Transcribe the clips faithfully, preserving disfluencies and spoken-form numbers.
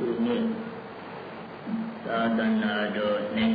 ခုနှစ်သာသနာတော်နှစ်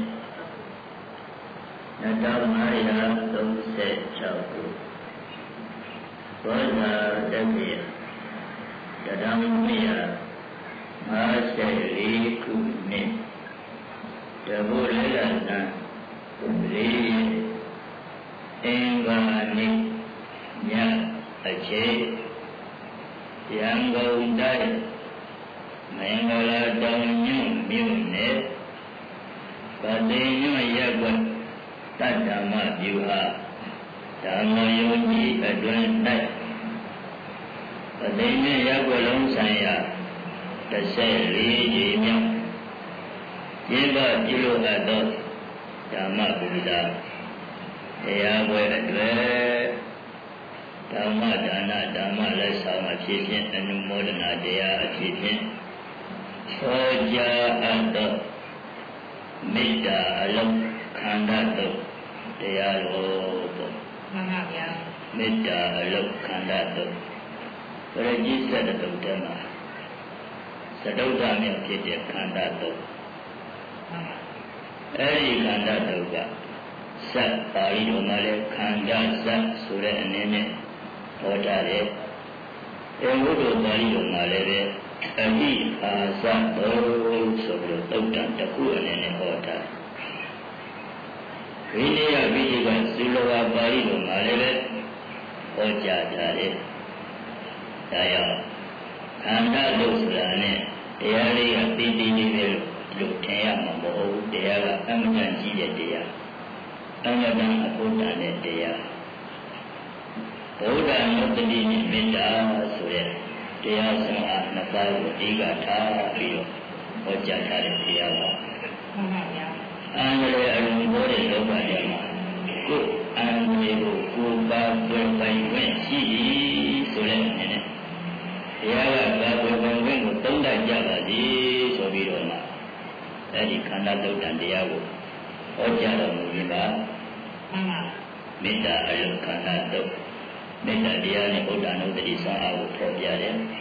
နှစ်သောင်းငါးရာသုံးဆယ်၆ခုဘောဓာတက္ကရာတထောင်နှစ်ရာငါးဆယ်လေးခုနှစ်တဘုလေးလနံလေးအင်္ဂါနေ့ညအချိန်ရန်ကုန်တိုင်းမင်္ဂလာတောင်ညွန့်မြို့နယ်ပတိညွန့်ရပ်ကွက်တတ္တမပြုဟာဓမ္မယုံကြည်အတွင်၌ပတိညွန့်ရပ်ကွက်လုံးဆိုင်ရာတစ်ဆယ်လေးကြိမ်မြောက်ကျင်းပပြုလုပ်အပ်သောဓမ္မပူဇာတရားပွဲအတွင်ဓမ္မဒါနဓမ္မလက်ဆောင်အဖြစ်ဖြင့်အနုမောဒနာတရားအဖြစ်ဖြင့်ဟောကြားအပ်သောမေတ္တာအလုံးခန္ဓာတုတ်တရားတော်ပေါ့မှန်ပါဗျာမေတ္တာအလုံးခန္ဓာတုတ်ပရိจิตသတ္တုတ်တမှာသတုတ်ဓာမြောက်ဖြစ်တဲ့ခန္ဓာတုတ်မှန်ပါအဲဒီခန္ဓာတုတ်ကစက်ပါဠိတော်မှာလည်းခန္ဓာစက်ဆိုတဲ့အနေနဲ့ဟောထားတယ်။အဲဘုဒ္ဓပါဠိတော်မှာလည်းပဲအမိအာဇဘောဆိုပြီးတော့သုတ်တံတစ်ခုအနေနဲ့ဟောထားတယ်။ဝိနည်းယပိဋကသုလဝပါဠိတော်မှာလည်းပဲဟောကြားထားတယ်။ဒါကြောင့်ခန္ဓာလို့ဆိုတာနဲ့တရားလေးကတည်တည်နေတယ်လို့ထင်ရမှာမဟုတ်ဘူး။တရားကအမှန်တန်ကြီးတဲ့တရား။အမှန်တန်အဖို့တန်တဲ့တရားဗုဒ္ဓနုတ္တိမေတ္တာဆိုတဲ့တရားဆောင်အားနှစ်ပါးကိုအဓိကထားပြီးတော့ဟောကြားထားတဲ့တရားပါမှန်ပါဗျာအန္တရာယ်အလုံးဘောတဲ့လောကထဲမှာကိုယ်အန္တရာယ်ကိုကိုယ်ပါပွင့်ပိုင်ခွင့်ရှိသည်ဆိုတဲ့အနေနဲ့တရားကပါပွင့်ပိုင်ခွင့်ကိုသုံးတတ်ကြပါသည်ဆိုပြီးတော့မှအဲဒီခန္ဓာတုတ်တန်တရားကိုဟောကြားတော်မူပြီးပါမှန်ပါမေတ္တာအလုံးခန္ဓာတုတ်မေတ္တာတရားနဲ့ဘုဒ္ဓနုတ္တိဆောင်အားကိုဖော်ပြတယ်။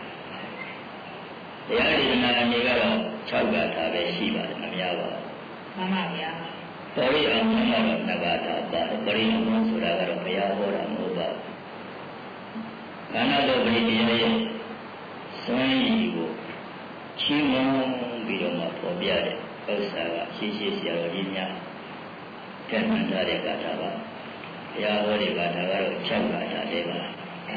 တရားဒေသနာအနေကတော့၆ဂါထာပဲရှိပါတယ်မများပါဘူး။မှန်ပါဗျာ။ပရိအောင်မှာတော့နှစ်ဂါထာပါတယ်။ပရိအောင်ဆိုတာကတော့ဘုရားဟောတာမဟုတ်ပါဘူး။ခန္ဓာတော်ပရိတရားရဲ့စွမ်းရည်ကိုချီးမွမ်းပြီးတော့မှဖော်ပြတဲ့ဥစ္စာကရှိရှိဆရာတော်ကြီးများကဲ့မှန်ထားတဲ့ဂါထာပါ။ဘုရားဟောတဲ့ဂါထာကတော့၆ဂါထာလေးပါ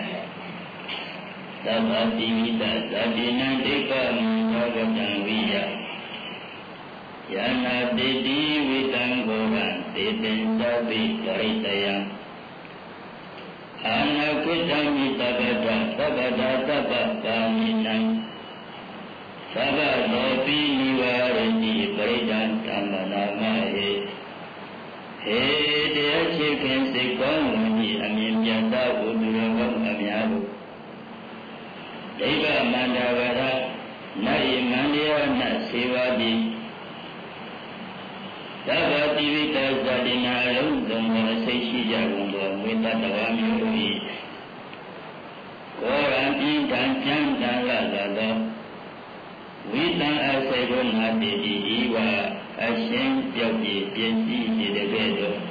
သဗ္ဗတိဝိတသတိနံဒိဋ္ဌမသောကတံဝိယယနာတိတိဝိတံဘောရံတေပင်သဗ္ဗိပရိတယံအာနာကုတံမိတဗ္ဗတသဗ္ဗတာသဗ္ဗပါမိနံသဗ္ဗသောပိနိဝရတိပရိဒံဓမ္မနာမဟေဟေတရားချစ်ခင်စိတ်ကောင်းဝင်ပြီးအမြင်ပြတ်သောဘုရားကောင်းအများတို့ဒိဗ္ဗမန္တဝရနတ်ယမန္တယနတ်စေဝတိသဗ္ဗတိဝိတ္တသတိနာလုံးစုံသောစိတ်ရှိကြကုန်သောဝိတ္တတဝါမျိုးတို့၏ကိုယ်ရန်ပြင်းထန်ကြမ်းတမ်းလာသောဝိတံအစေကိုနာတိတိဤဝအရှင်ပြောက်ပြီးပြည့်စည်နေတဲ့ကဲ့သို့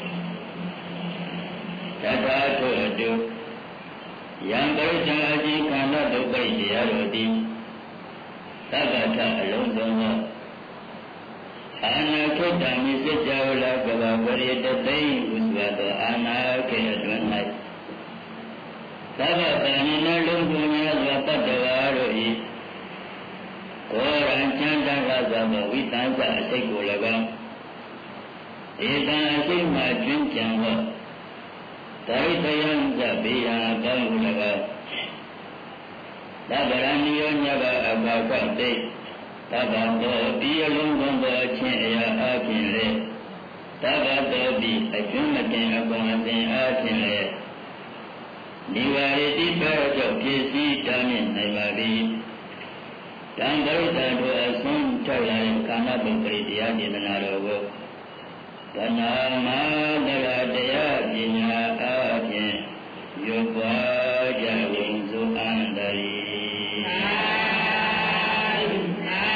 တထာထို့တုယံပရိစ္ဆာအကြီးခန္ဓာဒုက္ခတရားတို့သည်သဗ္ဗထအလုံးစုံသောအာနာခေတ္တမိစကြဝဠာကဘာပရိတသိဥစွာသောအာနာခေအတွင်၌သဗ္ဗတဏိနလုံးစုံများစွာတတ္တဝါတို့၏ကိုယ်ရန်ချမ်းသာသောဝိတံစအစိတ်ကို၎င်းဧတံအစိတ်မှကျွင်းကြံသောဒိဋ္ဌယံသဗ္ဗေယံအပေါင်းကို၎င်းသဗ္ဗရဏိယောညဘအဘာကတိသဗ္ဗသောဒီအလုံးစုံသောအချင်းအရာအပြင်လေသဗ္ဗသောဒီအကျွမ်းမတင်အကုန်အသင်အပြင်လေနိဝရတိပေကြောင့်ပြည့်စည်တမ်းမြင့်နိုင်ပါသည်တံပရိသတ်တို့အဆုံးထွက်လာတဲ့ကာမတုပရိတရားဒေသနာတော်ကိုသနာမတရာတရားပညာအားဖြင့်ရွတ်ပွားကြဝိစုအန္တရီသာ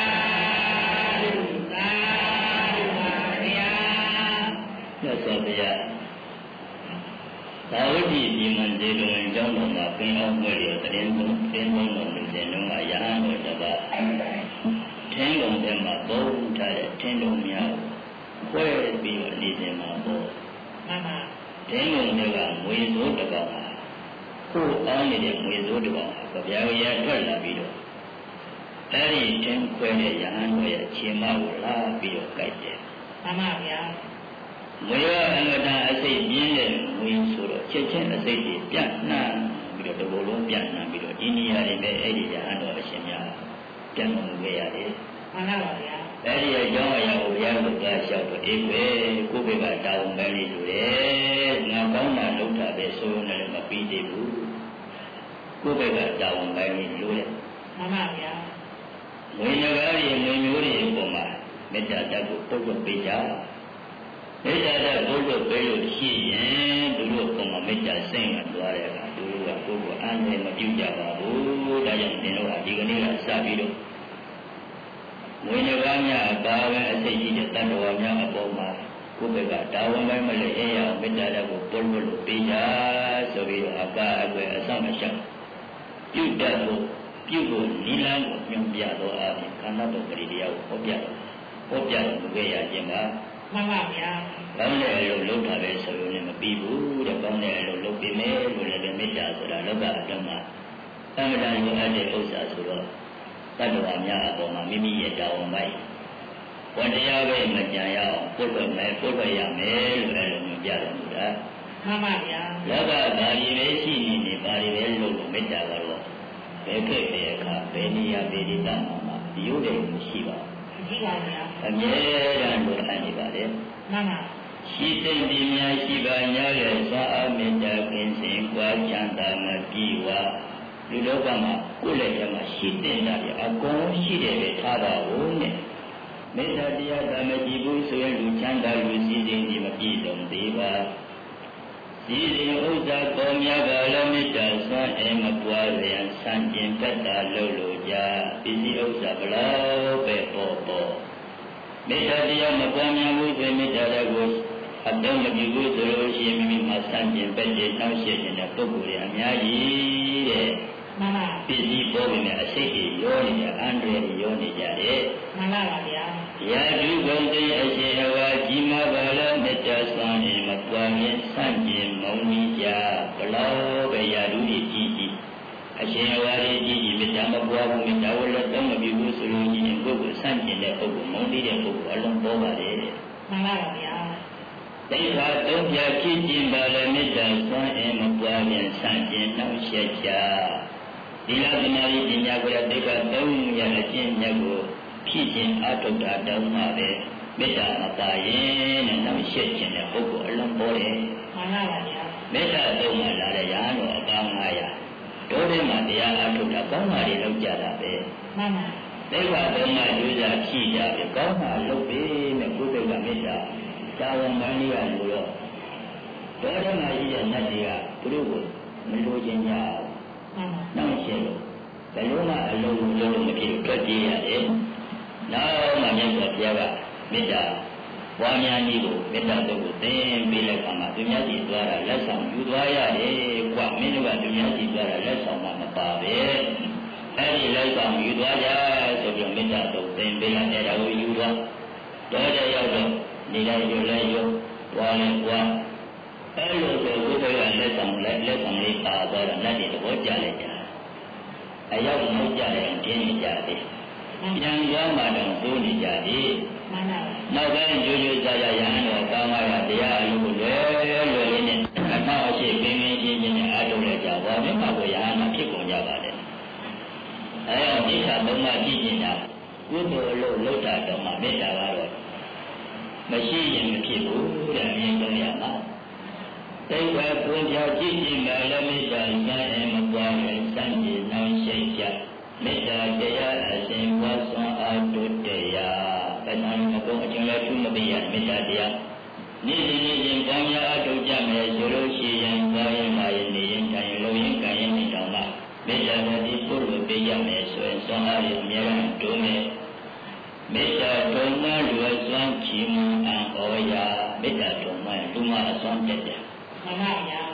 တိဒီမန်ဒီလုံအကြောင်းတော်မှာပင်အောင်ွယ်ရတဲ့တင်းသုံးတင်းသုံးတော်လူစင်လုံးကရဟန်းတော်တပါးထင်းလုံးထဲမှာပုံထားတဲ့ထင်းလုံးများခွဲပြီးတော့နေစဉ်မှာပေါ့မှန်ပါထင်းလုံးတွေကငွေစိုးတစ်ကောင်ဟာကိုယ်အောင်းနေတဲ့ငွေစိုးတစ်ကောင်ဟာဗျာရထွက်လာပြီးတော့အဲ့ဒီထင်းခွဲတဲ့ရဟန်းတော်ရဲ့အချိန်မှကိုလာပြီးတော့ကြိုက်တယ်မှန်ပါဗျာငွေရအင်္ဂတအစိတ်ပြင်းတဲ့ငွေဆိုတော့ချက်ချင်းအစိတ်ကြီးပြန့်နှံ့ပြီးတော့တဘောလုံးပြန့်နှံ့ပြီးတော့ဒီနေရာတွေပဲအဲ့ဒီရဟန်းတော်အရှင်များပြန့်မှုခဲ့ရတယ်မှန်ပါဗျာအဲ့ဒီအကြောင်းအရာကိုဘုရားကလျှောက်တော့အေးပဲကိုယ့်ဘက်ကတာဝန်ပဲလေးဆိုတယ်ငါကောင်းတာလုပ်တာပဲဆိုရင်လည်းမပြီးသေးဘူးကိုယ့်ဘက်ကတာဝန်ပဲလေးလို့လေမှန်ပါဗျာငွေငကားတွေငွေမျိုးတွေအပေါ်မှာမေတ္တာတတ်ကိုပုတ်ပုတ်ပေးကြမေတ္တာတတ်ပုတ်ပုတ်ပေးလို့ရှိရင်သူတို့အပေါ်မှာမေတ္တာစိတ်ကသွားတဲ့အခါသူတို့ကကိုယ့်ကိုအန္တရာယ်မပြုကြပါဘူးဒါကြောင့်သင်တို့ကဒီကနေ့ကစပြီးတော့ငွေငကားများအပါဝင်အစိတ်ကြီးတဲ့တန်တော်များအပေါ်မှာကိုယ့်ဘက်ကတာဝန်ပဲမလဲအေးရအောင်မေတ္တာတတ်ကိုပုတ်ပုတ်လို့ပေးကြဆိုပြီးတော့အကာအကွယ်အဆောင်အရှောက်ပြုတတ်ဖို့ပြုဖို့နိလန်းကိုညွှန်ပြတော့အပြင်ခန္ဓာတော်ပရိတရားကိုဟောပြတော့ဟောပြတော့ဘယ်ရခြင်းပါမှန်ပါဗျာကောင်းတဲ့အလုပ်လုပ်တာပဲဆိုရင်လည်းမပြီးဘူးတဲ့ကောင်းတဲ့အလုပ်လုပ်ပြီးမယ်လို့လည်းမေတ္တာဆိုတာလောကအတ္တမှာအမှန်တန်လိုအပ်တဲ့ဥစ္စာဆိုတော့တတ္တဝါများအပေါ်မှာမိမိရဲ့တာဝန်ပိုင်းဝန်တရားပဲမကြံရအောင်ပုတ်လွတ်မယ်ပုတ်လွတ်ရမယ်လို့လည်းညွှန်ပြတော်မူတာမှန်ပါဗျာလောကဘာဒီပဲရှိနေနေဘာဒီပဲလုပ်လို့မေတ္တာကတော့ဘယ်ခဲ့တဲ့အခါဘယ်နေရာဘယ်ဒီတာမှာရုပ်တယ်မရှိပါဘူးရှိပါဗျာအမြဲတမ်းလိုအပ်နေပါလေမှန်ပါရှိစိတ်ဒီများရှိပါညာရဲ့သာအမေတ္တာကင်းစင်ကွာချမ်းသာမပြေဝဒီလောကမှာကိုယ်လည်းရမှာရှိတဲ့တာတွေအကုန်ရှိတယ်ပဲထားပါဦးနဲ့မေတ္တာတရားသာမကြည့်ဘူးဆိုရင်လူချမ်းသာလူစည်းစိမ်ဒီမပြည့်စုံသေးပါဒီရင်ဥစ္စာပေါ်များကလည်းမေတ္တာစွမ်းအင်မပွားရန်ဆံကျင်တတ်တာလို့လို့ကြပစ္စည်းဥစ္စာဘလောက်ပဲပေါ်ပေါ်မေတ္တာတရားမပွားများဘူးဆိုမေတ္တာကိုအတုံးမပြုဘူးဆိုလို့ရှိရင်မိမိမှာဆံကျင်ပဲ့တဲ့နှောက်ယှက်နေတဲ့ပုဂ္ဂိုလ်တွေအများကြီးတဲ့မှန်ပါပစ္စည်းပေါ်နေတဲ့အစိတ်တွေရောနေကြအန္တရာယ်ရောနေကြတယ်မှန်ပါပါဗျာရာဇုဂုံတဲ့အရှင်အဝါကြီးမားပါလားမေတ္တာစွမ်းအင်မပွားမြဲဆန့်ကျင်မုံကြီးကြဘလောက်ပဲရာဇုတွေကြီးကြီးအရှင်အဝါကြီးကြီးကြီးမေတ္တာမပွားဘူးမေတ္တာဝလတော့မပြုဘူးဆိုလို့ရှိရင်ပုဂ္ဂိုလ်ဆန့်ကျင်တဲ့ပုဂ္ဂိုလ်မုံတိတဲ့ပုဂ္ဂိုလ်အလုံးပေါ်ပါတယ်မှန်ပါပါဗျာတိခါသုံးပြဖြစ်ခြင်းပါလေမေတ္တာစွမ်းအင်မပွားမြဲဆန့်ကျင်နှောက်ယှက်ကြဒီလသမာဓိပညာကိုတိခါသုံးရအကျင့်မြတ်ကိုဖြစ်ခြင်းအတုတ္တတောင်းမှာပဲမေတ္တာမပါရင်နဲ့နှောက်ယှက်ခြင်းတဲ့ပုဂ္ဂိုလ်အလုံးပေါ်တယ်မှန်ပါပါဗျာမေတ္တာသုံးမှလာတဲ့ရာတော်အပေါင်းငါးရာတို့ထဲမှာတရားအထုတ်တာကောင်းတာတွေလုပ်ကြတာပဲမှန်ပါတိခါသုံးမှယူစားဖြည့်ကြပြီကောင်းတာလုပ်ပြီးနဲ့ကိုယ်စိတ်ကမေတ္တာတာဝန်မှန်လေးရလို့တော့တို့ထဲမှာရှိတဲ့နတ်တွေကသူတို့ကိုမလိုချင်ကြဘူးနောက်ရှင်းလို့ဘယ်လိုမှအလုံးလုံးလုံးမဖြစ်ထွက်ပြေးရတယ်။နောက်မှမြတ်စွာဘုရားကမေတ္တာပွားများနည်းကိုမေတ္တာတို့ကိုသင်ပေးလိုက်ပါမှသူများကြည့်သွားတာလက်ဆောင်ယူသွားရတယ်ကွာမင်းတို့ကသူများကြည့်သွားတာလက်ဆောင်မှမပါပဲ။အဲဒီလက်ဆောင်ယူသွားကြဆိုပြီးမေတ္တာတို့သင်ပေးလိုက်တဲ့ဒါကိုယူသွားတော့တဲ့ရောက်တော့နေလိုက်ရလဲရောပွားလဲပွားအဲလိုဆိုဘုရားကလက်ဆောင်လက်လက်ဆောင်လေးပါသွားတော့လက်တွေသဘောကျလိုက်တာအရောက်မဟုတ်ကြတယ်ပြင်းနေကြတယ်ပြန်သွားမှတော့သိုးနေကြတယ်မှန်ပါနောက်ပိုင်းရိုးရိုးစားရရဟန်းတော်ကောင်းလာတရားအလို့လွယ်လွယ်လေးနဲ့အထောက်အရှိပင်ပင်ချင်းချင်းနဲ့အားထုတ်လိုက်ကြပါဘယ်မှာကိုရဟန်းမှာဖြစ်ကုန်ကြပါလေအဲတော့ဒီသာသုံးပါးကြည့်နေတာကုသိုလ်အလို့လှုပ်တာတော့မှမေတ္တာကတော့မရှိရင်မဖြစ်ဘူးတဲ့အမြင်ဆုံးရမှာတိတ်ဝဲပွင့်ပြကြည့်ကြည့်မှလည်းမေတ္တာဉာဏ်အမပွားရင်စံကြည်နှောင်းရှိတ်ကြမေတ္တာတရားအစဉ်ပွားစွာအားထုတ်တရားပဏာမကုံအကျဉ်းလဲထုမသိရမေတ္တာတရားနေ့စဉ်နေ့စဉ်ကောင်းများအားထုတ်ကြမယ်ဆိုလို့ရှိရင်သွားရင်လာရင်နေရင်ထိုင်ရင်လုံရင်ကံရင်နေတောင်မှမေတ္တာနဲ့ဒီပုရိသေရမယ်ဆိုရင်စွမ်းအားရအများကြီးတိုးမယ်မေတ္တာဒုံမလူအစွမ်းချီးမွမ်းအံ့ဩရာမေတ္တာဒုံမလူမအစွမ်းတက်တယ်မှန်ပါဗျာ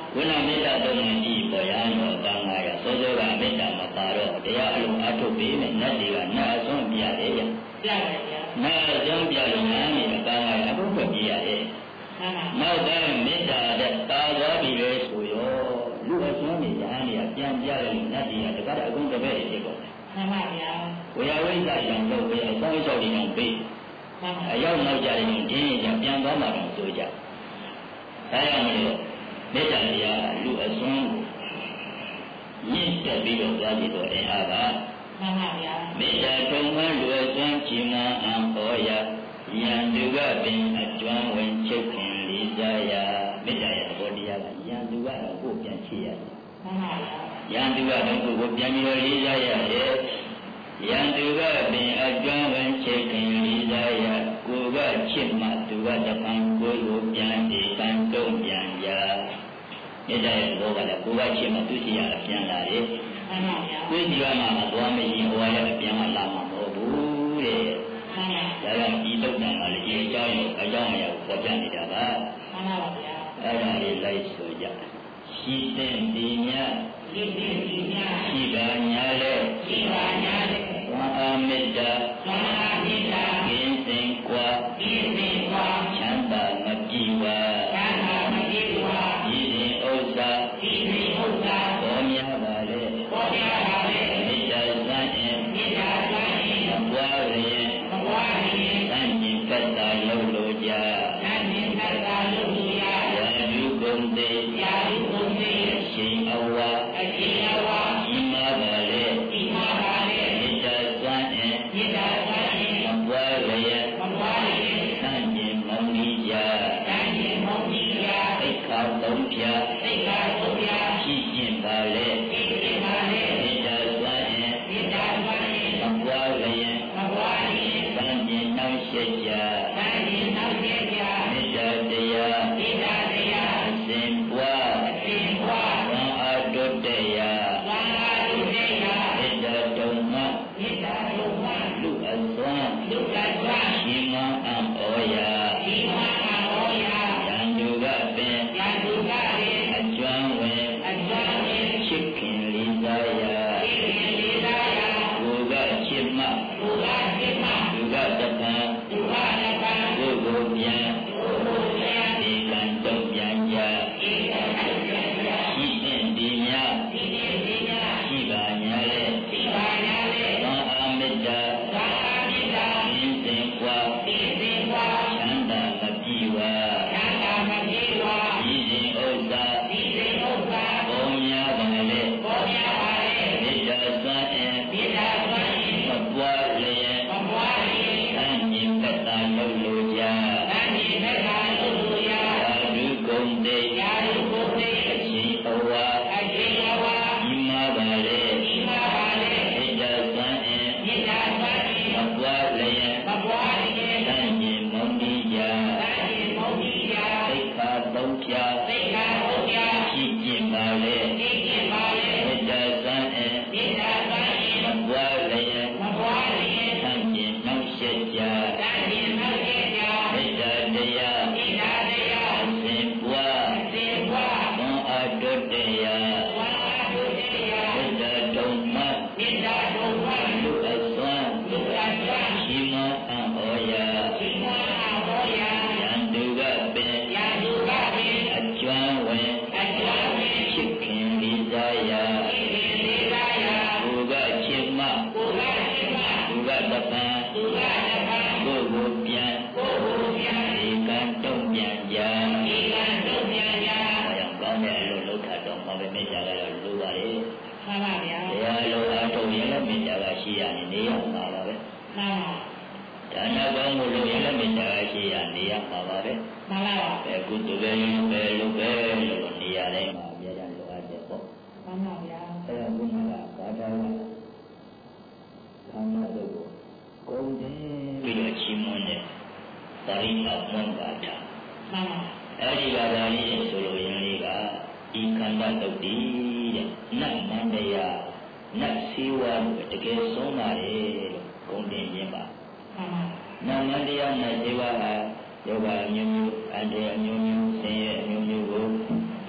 ဝိနာမေတ္တာတော်မှာကြည့်ပေါ်ရတော့ကံငါရစောစောကမေတ္တာမပါတော့တရားအလုံးအထုတ်ပြီးမယ်နတ်တွေကနတ်အစွန်းပြရတယ်ဗျပြပါတယ်ဗျာနတ်အစွန်းပြလို့နားနေကံငါရအထုတ်ပြရတယ်နောက်တိုင်းမေတ္တာတဲ့တာသွားပြီလေဆိုရောလူအစွန်းနေရဟန်းတွေကပြန်ပြတယ်နတ်တွေကတကားအကုန်တပည့်တွေဖြစ်ကုန်တယ်မှန်ပါဗျာဝေယဝိဇ္ဇာကြောင့်တော့ဝေယအဆောင်အဆောက်တွေအောင်ပြီးအရောက်နောက်ကြတယ်ဒီရင်ပြန်သွားမှတော့ဆိုကြဒါကြောင့်မလို့မေတ္တာတရားလူအစွန်းရင့်တက်ပြီးတော့သွားပြီးတော့အင်အားကမှန်ပါဗျာမေတ္တာထုံမှလူအစွန်းကြီးမားအံ့ဩရာယံသူကပင်အကျွမ်းဝင်ချုပ်ခင်လေးစားရာမေတ္တာရဲ့သဘောတရားကယံသူကတော့ကိုယ်ပြန်ချစ်ရတယ်မှန်ပါဗျာယံသူကတော့ကိုယ်ပြန်ပြီးတော့လေးစားရတယ်ယံသူကပင်အကျွမ်းဝင်ချုပ်ခင်လေးစားရာကိုယ်ကချစ်မှသူကတပံကိုယ်ကိုပြန်ဒီကံတုံးပြန်ရာမေတ္တာရဲ့သဘောကလည်းကိုယ်ကချစ်မှသူချစ်ရတာပြန်လာတယ်မှန်ပါဗျာကိုယ်ကြည့်ရမှာမသွားမရင်ဟောရတဲ့ပြန်လာမှာမဟုတ်ဘူးတဲ့ဒါကြောင့်ဒီတုတ်တံကလည်းဒီအကြောင်းကိုအကြောင်းအရာကိုပေါ်ပြနေတာပါမှန်ပါဗျာအဲ့ဒါလေးလိုက်ဆိုကြရှိတဲ့ဒီညရှိတဲ့ဒီညရှိပါညာလေရှိပါညာလေဝါအာမေတ္တာဝါအာမေတ္တာကင်းစင်ကွာကင်းစင်ကွာချမ်းသာမကြည်ဝါချမ်းသာမကြည်ဝါဤရင်ဥစ္စာဤရင်ဥစ္စာပေါ်များပါလေပေါ်များပါလေမေတ္တာစံရင်မေတ္တာစံရင်ဘွားရင်ဘွားရင်စံရင်ကတ္တာလုံးလို့ကြစံရင်ကတ္တာလုံးလို့ရရာဓုကုန်တေရာဓုကုန်တေအရှင်အဝါအရှင်အဝါဤမာပါလေဤမာပါလေမေတ္တာစံရင်မေတ္တာစံရင်ဘွားရင်ဘွားရင်စံရင်မောင်ကြီးကြစံရင်မောင်ကြီးကြသိက္ခာသုံးဖြာသိက္ခာသုံးဖြာရှိကျင်ပါလေရှိကျင်ပါလေမေတ္တာစံရင်မေတ္တာစံရင်ဘွားရင်ဘွားရင်စံရင်နှောင့်ရှက်ကြစံရင်နှောင့်ရှက်ကြမေတ္တာတရားမေတ္တာတရားအစဉ်ပွားအစဉ်ပွားဝါအားတုတ္တရာဝါအားတုတ္တရာမေတ္တာတုံမမေတ္တာတုံမလူအစွမ်းလူအစွမ်းရှိမအံ့ဩရာရှိမအံ့ဩရာယံသူကပင်ယံသူကပင်အကျွမ်းဝင်အကျွမ်းဝင်ချစ်ခင်လေးစားရာချစ်ခင်လေးစားရာကိုယ်ကချစ်မှကိုယ်ကချစ်မှသူကတပံသူကတပံကိုယ်ကိုပြန်ကိုယ်ကိုပြန်ဒီကံတုံးပြန်ကြဒီကံတုံးပြန်ကြရှိတဲ့ဒီမြရှိတဲ့ဒီမြရှိပါညာလေရှိပါညာလေသာအာမေတ္တာသာအာမေတ္တာဒီစင်ကွာဒီစင်ကွာချမ်းသာမပြေဝါချမ်းသာမပြေဝါဒီစဉ်ဥစ္စာဒီစဉ်ဥစ္စာဘောများပါလေဘောများပါလေမေတ္တာစံရင်မေတ္တာစံရင်မပွားလျင်မပွားလျင်သံဉ္ဇပတ္တာလုံးလို့ကြသံဉ္ဇပတ္တာလုံးလို့ရယာဓုကုန်တေယာဓုကုန်တေအရှင်အဝါအရှင်အဝါဤမာပါလေဤမာပါလေမေတ္တာစံရင်မေတ္တာစံရင်မပွားလျင်မပွားလျင်သံဉ္ဇမုန်တိကြသံဉ္ဇမုန်တိကြသိက္ခာသုံးဖြာသိက္ခာသုံးဖြာရှိကျင်ပါလေရှိကျင်ပါလေမေတ္တာစံရင်မေတ္တာစံရင်မပွားလျင်မပွားလျင်သံဉ္ဇနှောင့်ရှက်ကြသံဉ္ဇနှောင့်ရှက်ကြမေတ္တာတရားမေတ္တာတရားအစဉ်ပွားအစဉ်ပွားဝါအားတုတ္တရာဝါအားတုတ္တရာမေတ္တာတုံမမေတ္တာတုံမလူအစွမ်းလူအစွမ်းရှိမအံ့ဩရာရှိမအံ့ဩရာယံသူကပင်ယံသူကပင်အကျွမ်းဝင်အကျွမ်းဝင်ချစ်ခင်လေးစားရာချစ်ခင်လေးစားရာကိုယ်ကချစ်မှကိုယ်ကချစ်မှသူကတပံသူကတပံကိုယ်ကိုပြန်ကိုယ်ကိုပြန်ဒီကံတုံးပြန်ကြဒီကံတုံးပြန်ကြအဲကြောင့်ကောင်းတဲ့အလုပ်လုပ်တာတော့ဘာပဲမေတ္တာကတော့လိုပါလေမှန်ပါဗျာတရားလိုအားထုတ်ရင်လည်းမေတ္တာကရှိရနေနေရမှာပါပဲမှန်ပါဒါနကောင်းမှုလို့ရင်လည်းမေတ္တာကရှိရနေရမှာပါပဲမှန်ပါပါအဲကုသိုလ်ပဲပဲလို့ပဲလို့နေရာတိုင်းမှာအများကြီးလိုအပ်တယ်ပေါ့မှန်ပါဗျာအဲဒါကုဏကဘာသာကခန္ဓာတို့ကိုကုန်တယ်ပြီးတော့ချီးမွမ်းတဲ့ပါဠိတော်မွန်းပါတာမှန်ပါအဲဒီကသာလေးဆိုလို့ရင်လေးကဤခန္ဓာတုတ်တည်တဲ့နတ်မန္တရာနတ်စီဝါလို့တကယ်ဆုံးပါတယ်လို့ဂုဏ်တင်ခြင်းပါမှန်ပါနတ်မန္တရာနတ်စီဝါဟာယောဂအမျိုးမျိုးအန္တရာယ်အမျိုးမျိုးဆင်းရဲအမျိုးမျိုးကို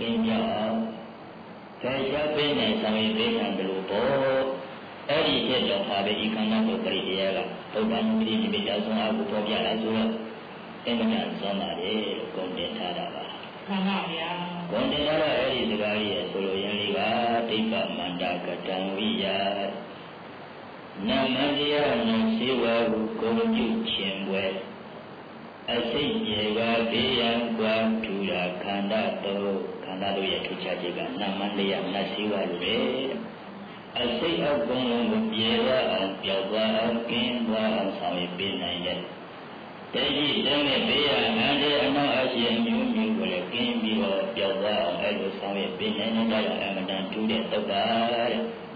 ကင်းကြအောင်ဖယ်ရှားပေးနိုင်ဆောင်ရွက်ပေးနိုင်တယ်လို့ပေါ့အဲ့ဒီချက်တော်ဟာပဲဒီခန္ဓာကိုယ်ပရိတရားကဗုဒ္ဓံပိဋိပိဋကဆုံးအားကိုပေါ်ပြလာဆိုတော့အင်္ဂနာဆုံးပါတယ်လို့ဂုဏ်တင်ထားတာပါမှန်ပါဗျာဂုဏ်တင်ထားတဲ့အဲ့ဒီစကားကြီးရဲ့ဆိုလိုရင်းလေးကဒိဋ္ဌမန္တကတံဝိယနမတရားနှင့်စေဝဟုဂုဏ်ပြုခြင်းပွဲအစိတ်ကျေကဘေးရန်ကွာထူရာခန္ဓာတော်ခန္ဓာတို့ရဲ့ထူခြားခြင်းကနမတရားနတ်စေဝလိုပဲအစိတ်အကုန်လုံးကိုပြေသွားအောင်ပြောက်သွားအောင်ကင်းသွားအောင်ဆောင်ရွက်ပေးနိုင်တဲ့တတိတမဲ့ဘေးရန်အန္တရာယ်အနောက်အရှိမျိုးမျိုးကိုလည်းကင်းပြီးတော့ပြောက်သွားအောင်အဲ့လိုဆောင်ရွက်ပေးနိုင်တဲ့ကြောင့်အမှန်တန်ထူးတဲ့သုတ်ပါတဲ့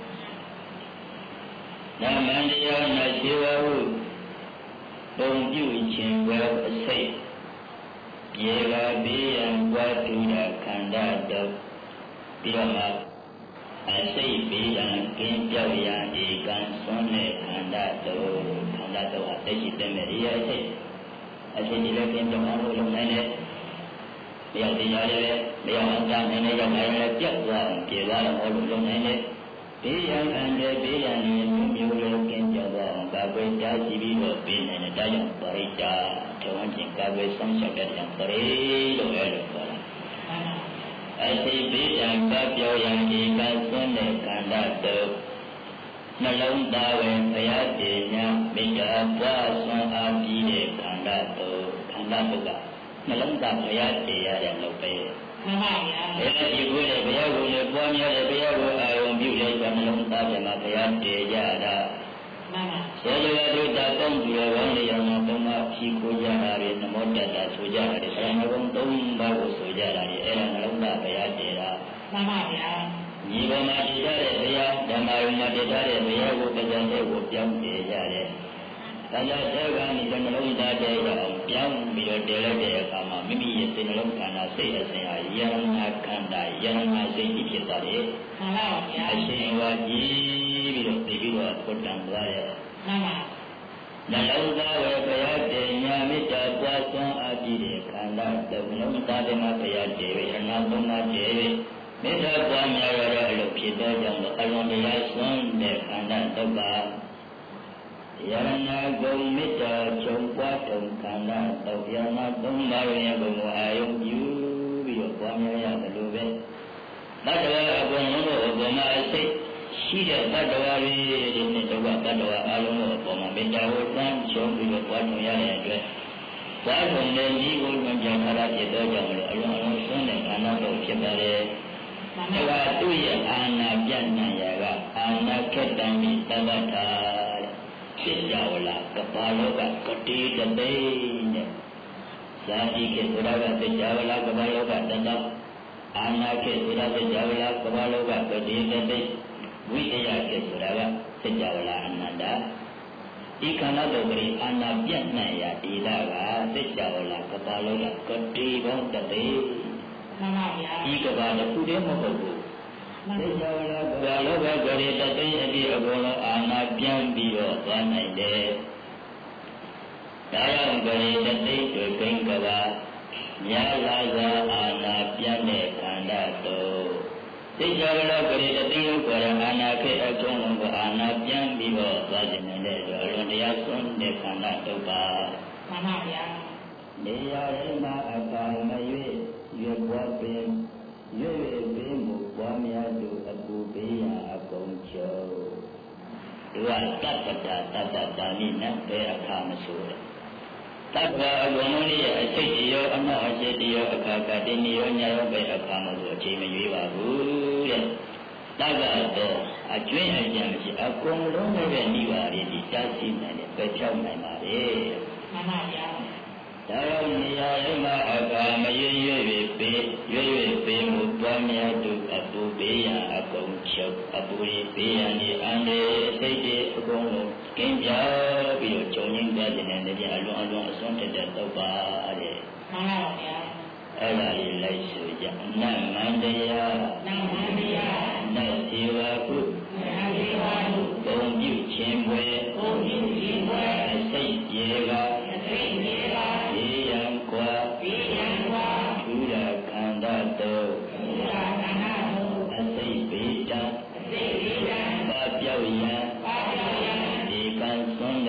နမတရားနတ်စေဝဟုပုံပြုခြင်းဝဲအစိတ်ပြေကဘေးရန်ကွာထူရာခန္ဓာတော်ပြီးတော့မှအစိတ်ဘေးရန်ကင်းပြောက်ရာဧကံစွန်းတဲ့ခန္ဓာတော်ခန္ဓာတော်ဟာသိရှိတဲ့မဲ့ရအစိတ်အစိတ်ဒီလည်းကင်းပြောက်အောင်လုပ်နိုင်တဲ့တရားတရားတွေမရောက်အောင်ကြားနိုင်တဲ့ရောက်နိုင်တဲ့ပြတ်သွားအောင်ပြေသွားအောင်လုပ်နိုင်တဲ့ဘေးရန်အန္တရာယ်ဘေးရန်မျိုးမျိုးလိုကင်းပြောက်သွားအောင်ကာကွယ်တားဆီးပြီးတော့ပေးနိုင်တဲ့ဒါကြောင့်ပရိဒါထုံးချင်းကာကွယ်ဆောင်ရှောက်တဲ့ကြောင့်ပရိလို့လည်းလို့ခေါ်တာအစိတ်ဘေးရန်ကပြောက်ရန်ဒီကစွန်းတဲ့ခန္ဓာတော်နှလုံးသားဝင်ဘုရားတည်ညာမိတ္တပွားစွမ်းအားပြီးတဲ့ခန္ဓာတော်ခန္ဓာတော်ကနှလုံးသားဘုရားတည်ရတဲ့လုပ်ပဲမှန်ပါဗျာအဲဒီကိုယ်ရဲ့ဘုရားကိုလည်းပွားများတဲ့ဘုရားကိုအာရုံပြုလိုက်တဲ့နှလုံးသားပြန်မှာဘုရားတည်ကြတာမှန်ပါဆေလဝတုတ္တတောင်းပြီးတော့ဝိညာဉ်တော်သုံးပါးဖြီးခိုးကြတာတွေနမောတတ္တဆိုကြတာတွေအဲဒါကုံသုံးပါးကိုဆိုကြတာတွေအဲဒါနှလုံးသားဘုရားတည်တာမှန်ပါဗျာညီပေါ်မှာတည်ထားတဲ့ဘုရားဓမ္မယုံမှာတည်ထားတဲ့ဘုရားကိုပဇံတဲ့ကိုပြောင်းတည်ကြတယ်ဒါကြောင့်တဲ့ကနေနှလုံးသားတည်ရအောင်ပြောင်းပြီးတော့တည်လိုက်တဲ့အခါမှာမိမိရဲ့စိတ်နှလုံးခန္ဓာစိတ်အစဉ်ဟာယရဏခန္ဓာယရဏစိတ်ကြီးဖြစ်သွားတယ်မှန်ပါဗျာအရှင်ဝါကြီးပြီးတော့ပြီးပြီးတော့ထွတ်တန်သွားရဲ့မှန်ပါနှလုံးသားဝေဘုရားတည်ညာမေတ္တာပွားစွမ်းအားကြီးတဲ့ခန္ဓာသုံးလုံးသားတည်းမှာဘုရားတည်ပြီးအနာသုံးပါးတည်ပြီးမေတ္တာပွားများရတဲ့အလုပ်ဖြစ်သောကြောင့်အလုံးတရားစွန့်တဲ့ခန္ဓာတုတ်ပါယရဏဂုံမေတ္တာချုပ်ပွားတုံခန္ဓာတုတ်ယရဏသုံးပါးရဲ့ဘုံကိုအာယုံပြုပြီးတော့ပွားများရတယ်လို့ပဲတတ္တဝါအကုန်လုံးကိုဘုံမှာအစိတ်ရှိတဲ့တတ္တဝါတွေဒီနေ့တော့တတ္တဝါအလုံးကိုဘုံမှာမေတ္တာကိုတန်းချုပ်ပြီးတော့ပွားထုံရတဲ့အတွက်ပွားထုံတဲ့ဤကိုညွှန်ကြားထားတာဖြစ်သောကြောင့်လည်းအလုံးအလုံးစွန့်တဲ့ခန္ဓာတုတ်ဖြစ်ပါတယ်ဒါကသူ့ရဲ့အာနာပြတ်နိုင်ရာကအာနာခက်တံမိသဗ္ဗတာဖြစ်ကြဝလားကဘာလောကကတိတသိနဲ့ဇာတိခေဆိုတာကဖြစ်ကြဝလားကဘာလောကတတအာနာခေဆိုတာဖြစ်ကြဝလားကဘာလောကကတိတသိဝိတယခေဆိုတာကဖြစ်ကြဝလားအနန္တဒီခန္ဓာတော်ကလေးအာနာပြတ်နိုင်ရာဒီလာကဖြစ်ကြဝလားကဘာလောကကတိဘောတသိမှန်ပါဗျာဒီကဘာတစ်ခုတည်းမဟုတ်ဘူးသေချာလားကဘာလောကကရေတသိအတိအကုန်လုံးအာနာပြန်ပြီးတော့သွားနိုင်တယ်ဒါကြောင့်ကရေတသိတွေကိန်းကဘာညာလာသာအာနာပြန်တဲ့ခန္ဓာတော်သေချာလားကရေတသိကိုခေါ်တဲ့အာနာခေအကုန်လုံးကိုအာနာပြန်ပြီးတော့သွားနိုင်တဲ့အတွက်အလုံးတရားစွန့်တဲ့ခန္ဓာတော်ပါမှန်ပါဗျာနေရာရင်းမှာအပါမရွေ့ရွယ်ပွားပင်ရွယ်ရွယ်ပင်ကိုပွားများသူအပူပေးရာအကုန်ချုပ်ဒီကတတ္တတာတတ္တတာနိနဲ့ဘယ်အခါမဆိုးတတ္တဝါအကုန်လုံးရဲ့အစိတ်ရောအနောက်အစိတ်ရောအခါကတည်းရောညာရောဘယ်အခါမဆိုအချိန်မရွေးပါဘူးတဲ့တတ္တတော့အကျွင်းအကြံမရှိအကုန်လုံးရဲ့နိဗ္ဗာန်ရည်ဒီတားဆီးနိုင်တယ်ပဲချောက်နိုင်ပါလေမှန်ပါဗျာဒါရောနေရာလေးမှာအကာမရွေ့ရွေ့ပေးရွေ့ရွေ့ပေးမှုပွားများသူအပူပေးရအကုန်ချုပ်အပူပေးရနေအန္တရာယ်စိတ်တွေအကုန်လုံးကင်းပြပြီးတော့ဂျုံရင်းပြခြင်းနဲ့လည်းအလွန်အလွန်အစွန်းတက်တဲ့တော့ပါတဲ့မှန်ပါဗျာအဲ့ဒါလေးလိုက်ဆိုကြနတ်မန္တရားနတ်မန္တရားနတ်ဇေဝကုနတ်ဇေဝကုဘုံပြုခြင်းပွဲဘုံပြုခြင်းပွဲအစိတ်ရေကအစိတ်ရေကဘေးရန်ကွာဘေးရန်ကွာထူရာခန္ဓာတော်ထူရ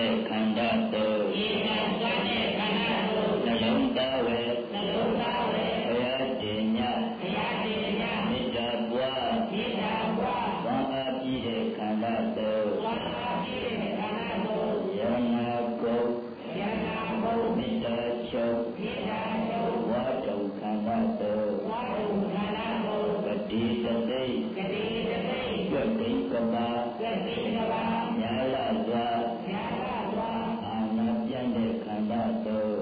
တဲ့ခန္ဓာသုံးနှလုံးသားဝဲဘုရားတင်ညမေတ္တာပွားဝါအားပြည့်တဲ့ခန္ဓာသုံးယရနာကုတ်မေတ္တာချုပ်ဝါတုံခန္ဓာသုံးဂတိတသိရွတ်သိကပါညာလာစွာအာနာပြန်တဲ့ခန္ဓာသုံး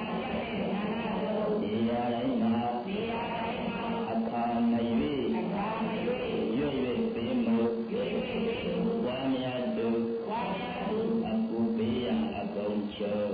ဒီရာတိုင်းမှာအခါမရွေရွတ်ရွတ်ပေးမှုဝါမြတ်သူအကုပေယအကုန်ချုပ်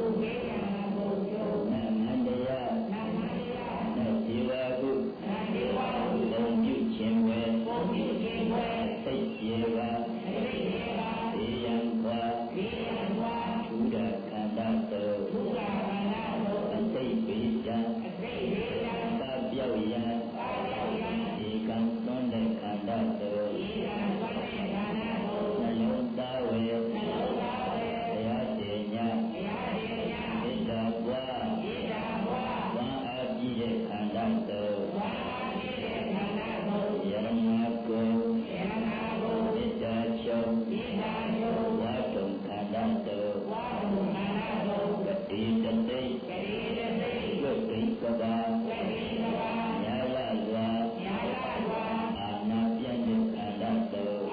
နမန္တယနဒီဝဟုသုံးပြုခြင်းဝဲစိတ်ကျေပါသေယံကွာထူဒခန္ဓာသုံးအစိတ်ပိတံသပြောက်ယံဒီကံသွန်းတဲ့ခန္ဓာသုံးနှလုံးသားဝဲဘုရားတင်ညမေတ္တာပွားဝါအားပြည့်တဲ့ခန္ဓာသုံးယရနာကုမေတ္တာချုပ်ဝါတုံခန္ဓာသုံးဂတိတသိရွတ်သိကပါညာလာစွာအာနာပြန်တဲ့ခန္ဓာသုံး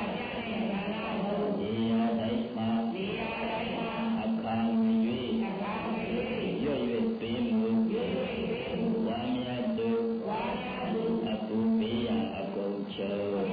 ဒီရာတိုင်းမှာအခါမရွေရွတ်ရွတ်ပေးမှုဝါမြတ်သူအကုပေယအကုန်ချုပ်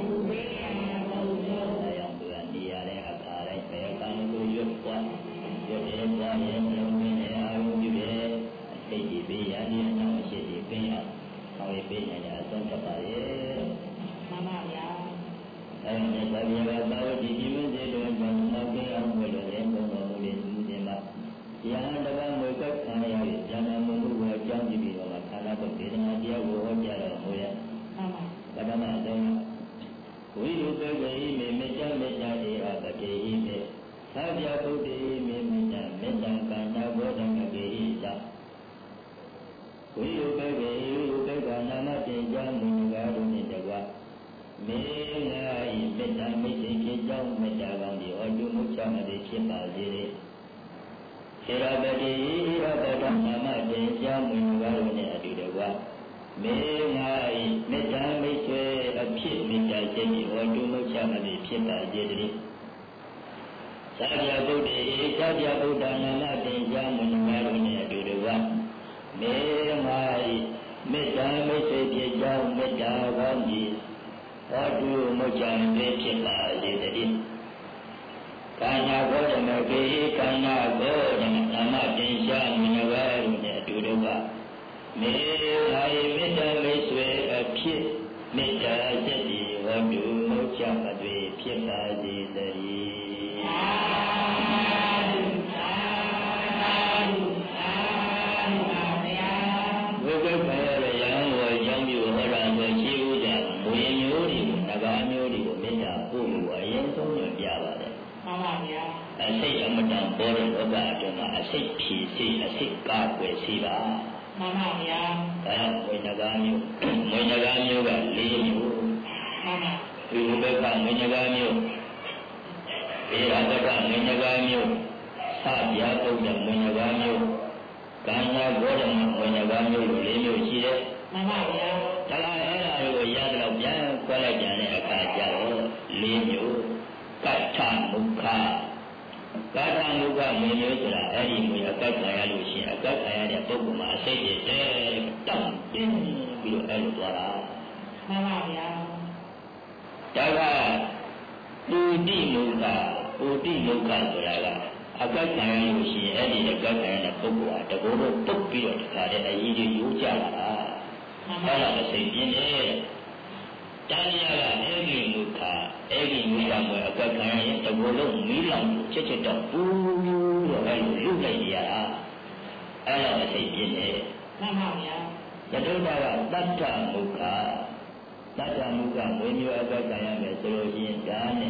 တရားသူကနေရာတဲ့အခါတိုင်းပဲကံကိုရွတ်ပွားရွတ်တယ်ပွားရင်လုံးဝင်းအာရုံပြုတယ်အစိတ်ဒီပေးရတဲ့နောက်ရှိဒီပင်အောင်ဆောင်ရပေးနေတဲ့အဆုံးသတ်ပါရဲ့မှန်ပါဗျာအဲဒီသဘေကသာဝတိဒီမင်းတွေတော့ဘုရားပေးအောင်ဝယ်လို့လည်းဘုံတော်မူတဲ့သူတွေမှာတရားတစ်ပါးမွေကခံရရဲ့ဉာဏ်မမှုကိုအကြောင်းကြည့်ပြီးတော့ခန္ဓာကိုဒေသနာတရားကိုဟောကြားတော်မူရဲ့မှန်ပါပထမဆုံးဝိရုပ္ပကေဟိမေမေတ္တာမေတ္တာဧဟပတေဟိမေသာဗျာဗုဒ္ဓေမေမေတ္တာမေတ္တာကန္နာဘောဓံကကေဟိသဝိရုပ္ပကေဟိဝိရုပ္ပကနာမတင်ကြမူကားတို့နှင့်တကွမေငါဤမေတ္တာမိတ်ဆွေဖြစ်ကြောင်းမေတ္တာကောင်းဒီဟောတုမှုချမတိဖြစ်ပါစေလေဧရပတိဧရပတနာမတင်ကြမူကားတို့နှင့်အတူတကွမေငါဤမေတ္တာမိတ်ဆွေအဖြစ်မေတ္တာစိတ်ဟောတုမှုချမတိဖြစ်ပါစေတည်းသာဗျာဗုဒ္ဓေသာဗျာဗုဒ္ဓနာမတင်ကြမူကားတို့နှင့်အတူတကွမေငါဤမေတ္တာမိတ်ဆွေဖြစ်ကြောင်းမေတ္တာကောင်းကြီးဟောတုမှုချမတိဖြစ်ပါစေတည်းခန္ဓာဘောဓမကေခန္ဓာဘောဓမနာမတင်ရှားမနဝဲတို့နဲ့အတူတူပါမေသာယမေတ္တာမိတ်ဆွေအဖြစ်မေတ္တာစိတ်ဒီဟောတုမှုချမတိဖြစ်ပါစေတည်းသာဓုသာဓုသာဓုပါဗျာဘုရားခရရယံဝေကြောင့်ပြုဟောတာဆိုရှိဥဒ္ဒမူရင်မျိုးတွေကိုနဂါမျိုးတွေကိုမေတ္တာပို့လို့အရင်ဆုံးရပြပါတယ်မှန်ပါဗျာအစိတ်အမတန်ပေါ်တဲ့လောကအတွင်းမှာအစိတ်ဖြည့်စိတ်အစိတ်ကာကွယ်စီပါမှန်ပါဗျာဒါဝိနဂါမျိုးဝိနဂါမျိုးက၄မျိုးမှန်ပါဒီဘက်ကဝိနဂါမျိုးဒီအဘက်ကဝိနဂါမျိုးသဗျာပုဒ္ဒဝိနဂါမျိုးကံညာဘောဓမဝိနဂါမျိုးလို့၄မျိုးရှိတယ်မှန်ပါဗျာဒါကအဲ့ဒါကိုရတော့ပြန်ခွဲလိုက်ကြတဲ့အခါကျတော့၄မျိုးကတ္ထမုခကတ္ထမုခမျိုးမျိုးဆိုတာအဲ့ဒီမျိုးအကတ်ခံရလို့ရှိရင်အကတ်ခံရတဲ့ပုဂ္ဂိုလ်မှာအစိတ်တွေတဲတောင့်တင်းပြီးတော့အဲ့လိုသွားတာမှန်ပါဗျာဒါကပုတိမုခပုတိမုခဆိုတာကအကတ်ခံရလို့ရှိရင်အဲ့ဒီအကတ်ခံရတဲ့ပုဂ္ဂိုလ်ဟာတကူတော့ပုတ်ပြီးတော့တခါတည်းအကြီးကြီးရိုးကြလာတာအဲ့ဒါအစိတ်ပြင်းတယ်တရားကအဲ့ဒီမုခအဲ့ဒီမုခမှာအကတ်ခံရရင်တကူလုံးမီးလောင်ချက်ချက်တော့ပူတော့အဲ့လိုလုလိုက်ရတာအဲ့ဒါအစိတ်ပြင်းတယ်မှန်ပါဗျာတတုဒ္ဒကတတ္တမုခတတ္တမုခဝိညောအကတ်ခံရမယ်ဆိုလို့ရှိရင်ဒါနဲ့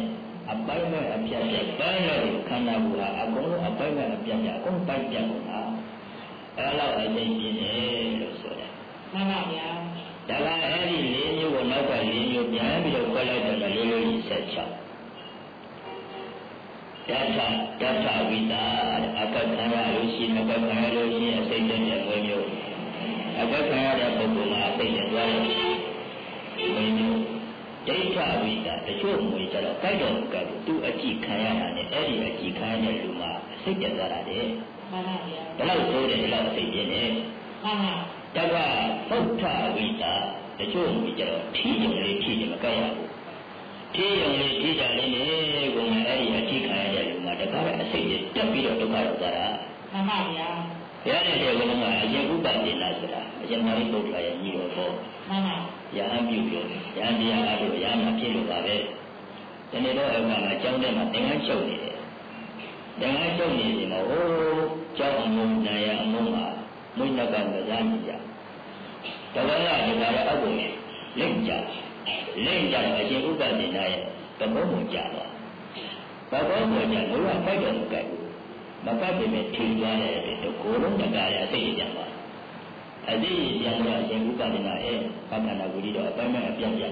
အပိုင်းမဲ့အပြတ်ပြတ်ပိုင်းလို့ခန္ဓာကိုယ်ဟာအကုန်လုံးအပိုင်းမဲ့အပြတ်ပြတ်အကုန်ပိုင်းပြတ်ကုန်တာအဲ့လောက်အသိပြင်းတယ်လို့ဆိုတယ်မှန်ပါဗျာဒါကအဲ့ဒီလေးမျိုးကိုနောက်ကလေးမျိုးပြန်ပြီးတော့ခွဲလိုက်တော့လေးလေးကြီးဆက်ချောက်ယထာယထာဝိတာအကခံရလို့ရှိရင်အကခံရလို့ရှိရင်အစိတ်တဲ့ဝိမျိုးအကခံရတဲ့ပုဂ္ဂိုလ်မှာအစိတ်တဲ့သွားတယ်ဝိမျိုးဒိဋ္ဌဝိတာတချို့ငွေကြတော့တိုက်တော်ကသူအကြည့်ခံရတာနဲ့အဲ့ဒီအကြည့်ခံရတဲ့လူမှာအစိတ်တဲ့သွားတာတဲ့မှန်ပါဗျာဘယ်လောက်ဆိုးတယ်ဘယ်လောက်အစိတ်ပြင်းတယ်မှန်ပါတက္ကဗုဒ္ဓဝိတာတချို့ငွေကြတော့ထီးရုံလေးထီးတယ်မကရဘူးထီးရုံလေးထီးကြလေးနဲ့ကိုယ်ကအဲ့ဒီအကြည့်ခံရတဲ့လူမှာတက္ကရအစိတ်နဲ့တက်ပြီးတော့ဒုက္ခရောက်သွားတာမှန်ပါဗျာရတဲ့တဲ့ဘုရားကအရင်ဥပဒေနာဆိုတာအရင်မလေးပုဒ်လာရဲ့ညီတော်ပေါ့မှန်ပါရဟန်းပြုလို့ရဟန်းတရားအားလို့ရဟန်းမှာဖြစ်လို့ပါပဲဒီနေ့တော့အမှန်ကကျောင်းထဲမှာသင်္ကန်းချုပ်နေတယ်သင်္ကန်းချုပ်နေရင်တော့ဟိုးကျောင်းအမုန်းနိုင်ရအမုန်းမှာမွေးနောက်ကမစားနေကြတဝရဒီကရအောက်ကိုလိမ့်ကြလိမ့်ကြတော့အရှင်ဥပဒေနာရဲ့သဘောကိုကြတော့သဘောကိုကြလို့ကဖိုက်တော့မကြိုက်ဘူးမကပ်ပြင်ထင်သွားတဲ့အတွက်ကိုယ်လုံးတကားရအသိဉာဏ်ပါအသိဉာဏ်ကအရှင်ဥပဒေနာရဲ့ပဋ္ဌာနာဂုတိတော့အပိုင်းမဲ့အပြတ်ပြတ်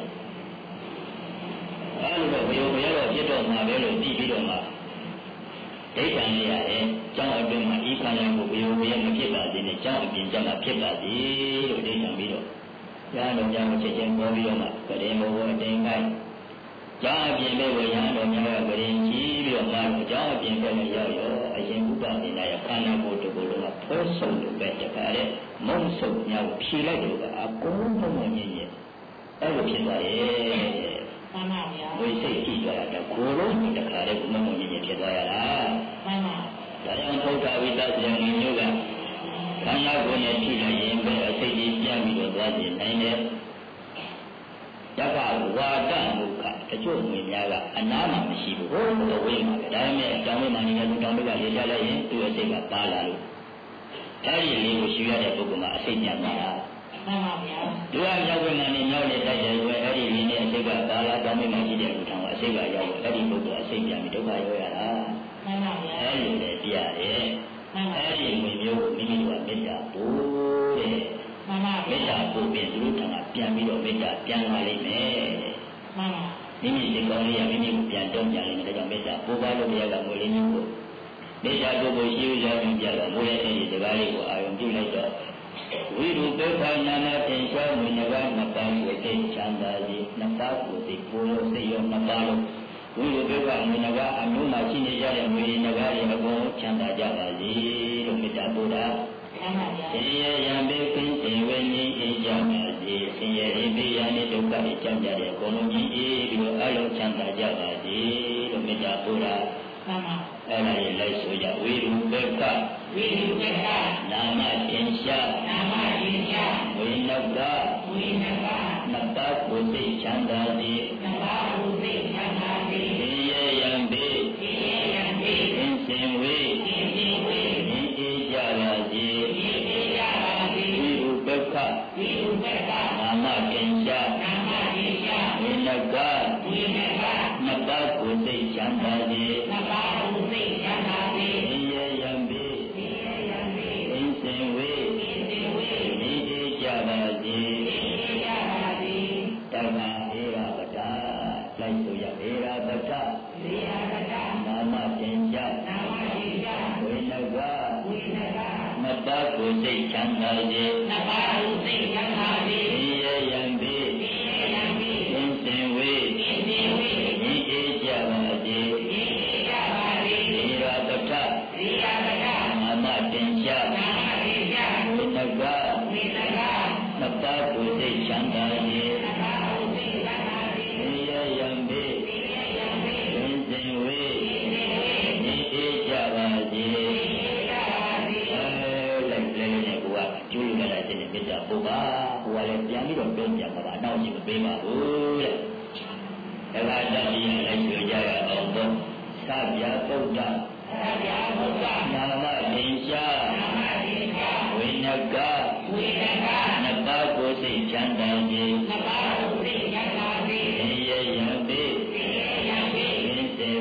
အဲလိုတော့ဘယ်လိုဘယ်တော့ဖြစ်တော့မှာပဲလို့သိပြီးတော့မှဒိဋ္ဌာန်လေးရဲ့ကျောင်းအတွင်းမှာဤခန္ဓာကိုဘယ်လိုဘယ်မဖြစ်ပါစေနဲ့ကျောင်းအပြင်ကျမှဖြစ်ပါစေလို့ဒိဋ္ဌာန်ပြီးတော့ညာတော်ကြောင့်ချက်ချင်းပေါ်ပြီးတော့မှပရိမောဝအတင်းကိုင်းကျောင်းအပြင်လေးကိုညာတော်များကပရိကြီးပြီးတော့မှကျောင်းအပြင်ကလည်းရောက်ရောအရှင်ဥပဒေနာရဲ့ခန္ဓာကိုယ်တစ်ခုလုံးကဖောဆုံးလို့ပဲတခါတဲ့မုံဆုံးnhauဖြေလိုက်လို့ကအကုန်လုံးမငြင်းရဲ့အဲ့လိုဖြစ်သွားရဲ့မှန်ပါဗျာဝိစိတ်ကြည့်ကြတာတော့ကိုယ်လုံးတခါတဲ့မုံငြင်းရဲ့ဖြစ်သွားရတာမှန်ပါဒါကြောင့်ဘုရားဝိသဇံမျိုးကခန္ဓာကိုယ်နဲ့ကြည့်လိုက်ရင်ပဲအစိတ်ကြီးပြန်ပြီးတော့သွားခြင်းနိုင်တယ်ယကဝါဒမုခတချို့ငွေများကအနာမှမရှိဘူးဟိုလိုဝေးမှာပဲဒါပေမဲ့အကြောင်းလေးမှနေတယ်တောင်းတွေကရေးကြလိုက်ရင်သူ့အစိတ်ကပါလာလို့အဲဒီလေးကိုရှိရတဲ့ပုဂ္ဂိုလ်မှာအစိတ်ပြန်ပါလားမှန်ပါဗျာသူကမြောက်ဝင်ကနေမြောက်လေတိုက်တယ်ဆိုရင်အဲဒီလေးနဲ့အစိတ်ကပါလာတောင်းတွေမှရှိတဲ့လူထောင်ကအစိတ်ကရောက်အဲ့ဒီပုဂ္ဂိုလ်အစိတ်ပြန်ပြီးဒုက္ခရောက်ရတာမှန်ပါဗျာအဲဒီလေပြရတယ်အဲဒီငွေမျိုးကိုမိမိတို့ကမေတ္တာပို့တဲ့မှန်ပါမေတ္တာပို့ပြီးသူတို့ထံကပြန်ပြီးတော့မေတ္တာပြန်လာလိမ့်မယ်မှန်ပါမိမိစိတ်ကောင်းလေးကမိမိကိုပြန်တုံးကြလိမ့်မယ်ဒါကြောင့်မေတ္တာပို့ပါလို့တရားကငွေလေးမျိုးကိုမေတ္တာကိုကိုရှိရအောင်ပြတော့ငွေရဲ့အဲဒီစကားလေးကိုအာရုံပြုလိုက်တော့ဝိရုပေက္ခနာနာသင်္ချောမူနဂနှစ်ပါးကိုသိချမ်းသာစေနှစ်ပါးကိုသိပိုးလို့စိတ်ရောနှစ်ပါးလို့ဝိရုပေက္ခမူနဂအမျိုးမှာရှိနေကြတဲ့ငွေနဂတွေအကုန်ချမ်းသာကြပါစေလို့မေတ္တာပို့တာဆင်းရဲရံပေကင်းတင်ဝိနည်းအေးကြပါစေဆင်းရဲရင်ဘေးရန်နဲ့ဒုက္ခတွေကြောင့်ကြတဲ့အကုန်လုံးကြီးအေးပြီးတော့အလုံးချမ်းသာကြပါစေလို့မေတ္တာပို့တာမှန်ပါအဲ့ဒါရဲ့လိုက်ဆိုကြဝိရုပေက္ခဝိရုပေက္ခနာမသင်္ချာနာမသင်္ချာဝိနဂဝိနဂနှစ်ပါးကိုသိချမ်းသာစေနှစ်ပါးကိုသိချမ်းသာစေဆင်းရဲရံပေဆင်းရဲရံပေသင်္စင်ဝေသင်္စင်ဝေအေးအေးကြပါစေအေးအေးကြပါစေဝိရုပေက္ခဝိရုပေက္ခနာမသင်္ချာနာမသင်္ချာဝိနဂဝိနဂနှစ်ပါးကိုသိချမ်းသာစေနှစ်ပါးကိုသိချမ်းသာစေဆင်းရဲရံပေဆင်းရဲရံပေသင်္စင်ဝေသင်္စင်ဝေအေးအေးကြပါစေအေးအေးကြပါစေတက္ကဧရပတ္တလိုက်ဆိုရဧရပတ္တဧရပတ္တနာမသင်္ချာနာမသင်္ချာဝိနဂဝိနဂနှစ်ပါးကိုသိချမ်းသာစေနှစ်ပါးကိုသိချမ်းသာစေဆင်းရဲရံပေဆင်းရဲရံပေသင်္စင်ဝေသင်္စင်ဝေအေးအေးကြပါစေအေးအေးကြပါစေဧရပတ္တဧရပတ္တနာမသင်္ချာနာမသင်္ချာဝိနဂဝိနဂနှစ်ပါးကိုသိချမ်းသာစေနှစ်ပါးကိုသိချမ်းသာစေဆင်းရဲရံပေဆင်းရဲရံပေသင်္စင်ဝေသင်္စင်ဝေအေးအေးကြပါစေအေးအေးကြပါစေအဲလိုက်လဲနေကွာကျူးလို့လည်းတဲ့မေတ္တာပို့ပါဟိုကလည်းပြန်ပြီးတော့ပြောပြန်ပါပါအနောက်ရှိမပေးပါဘူးတဲ့ဒါကတည်းကလည်းပြောကြရအောင်တော့သဗျာပုဒ္ဒသဗျာပုဒ္ဒနာမသင်္ချာနာမသင်္ချာဝိနဂဝိနဂနှစ်ပါးကိုသိချမ်းသာစေနှစ်ပါးကိုသိချမ်းသာစေဆင်းရဲရံပေဆင်းရဲရံပေသင်္စင်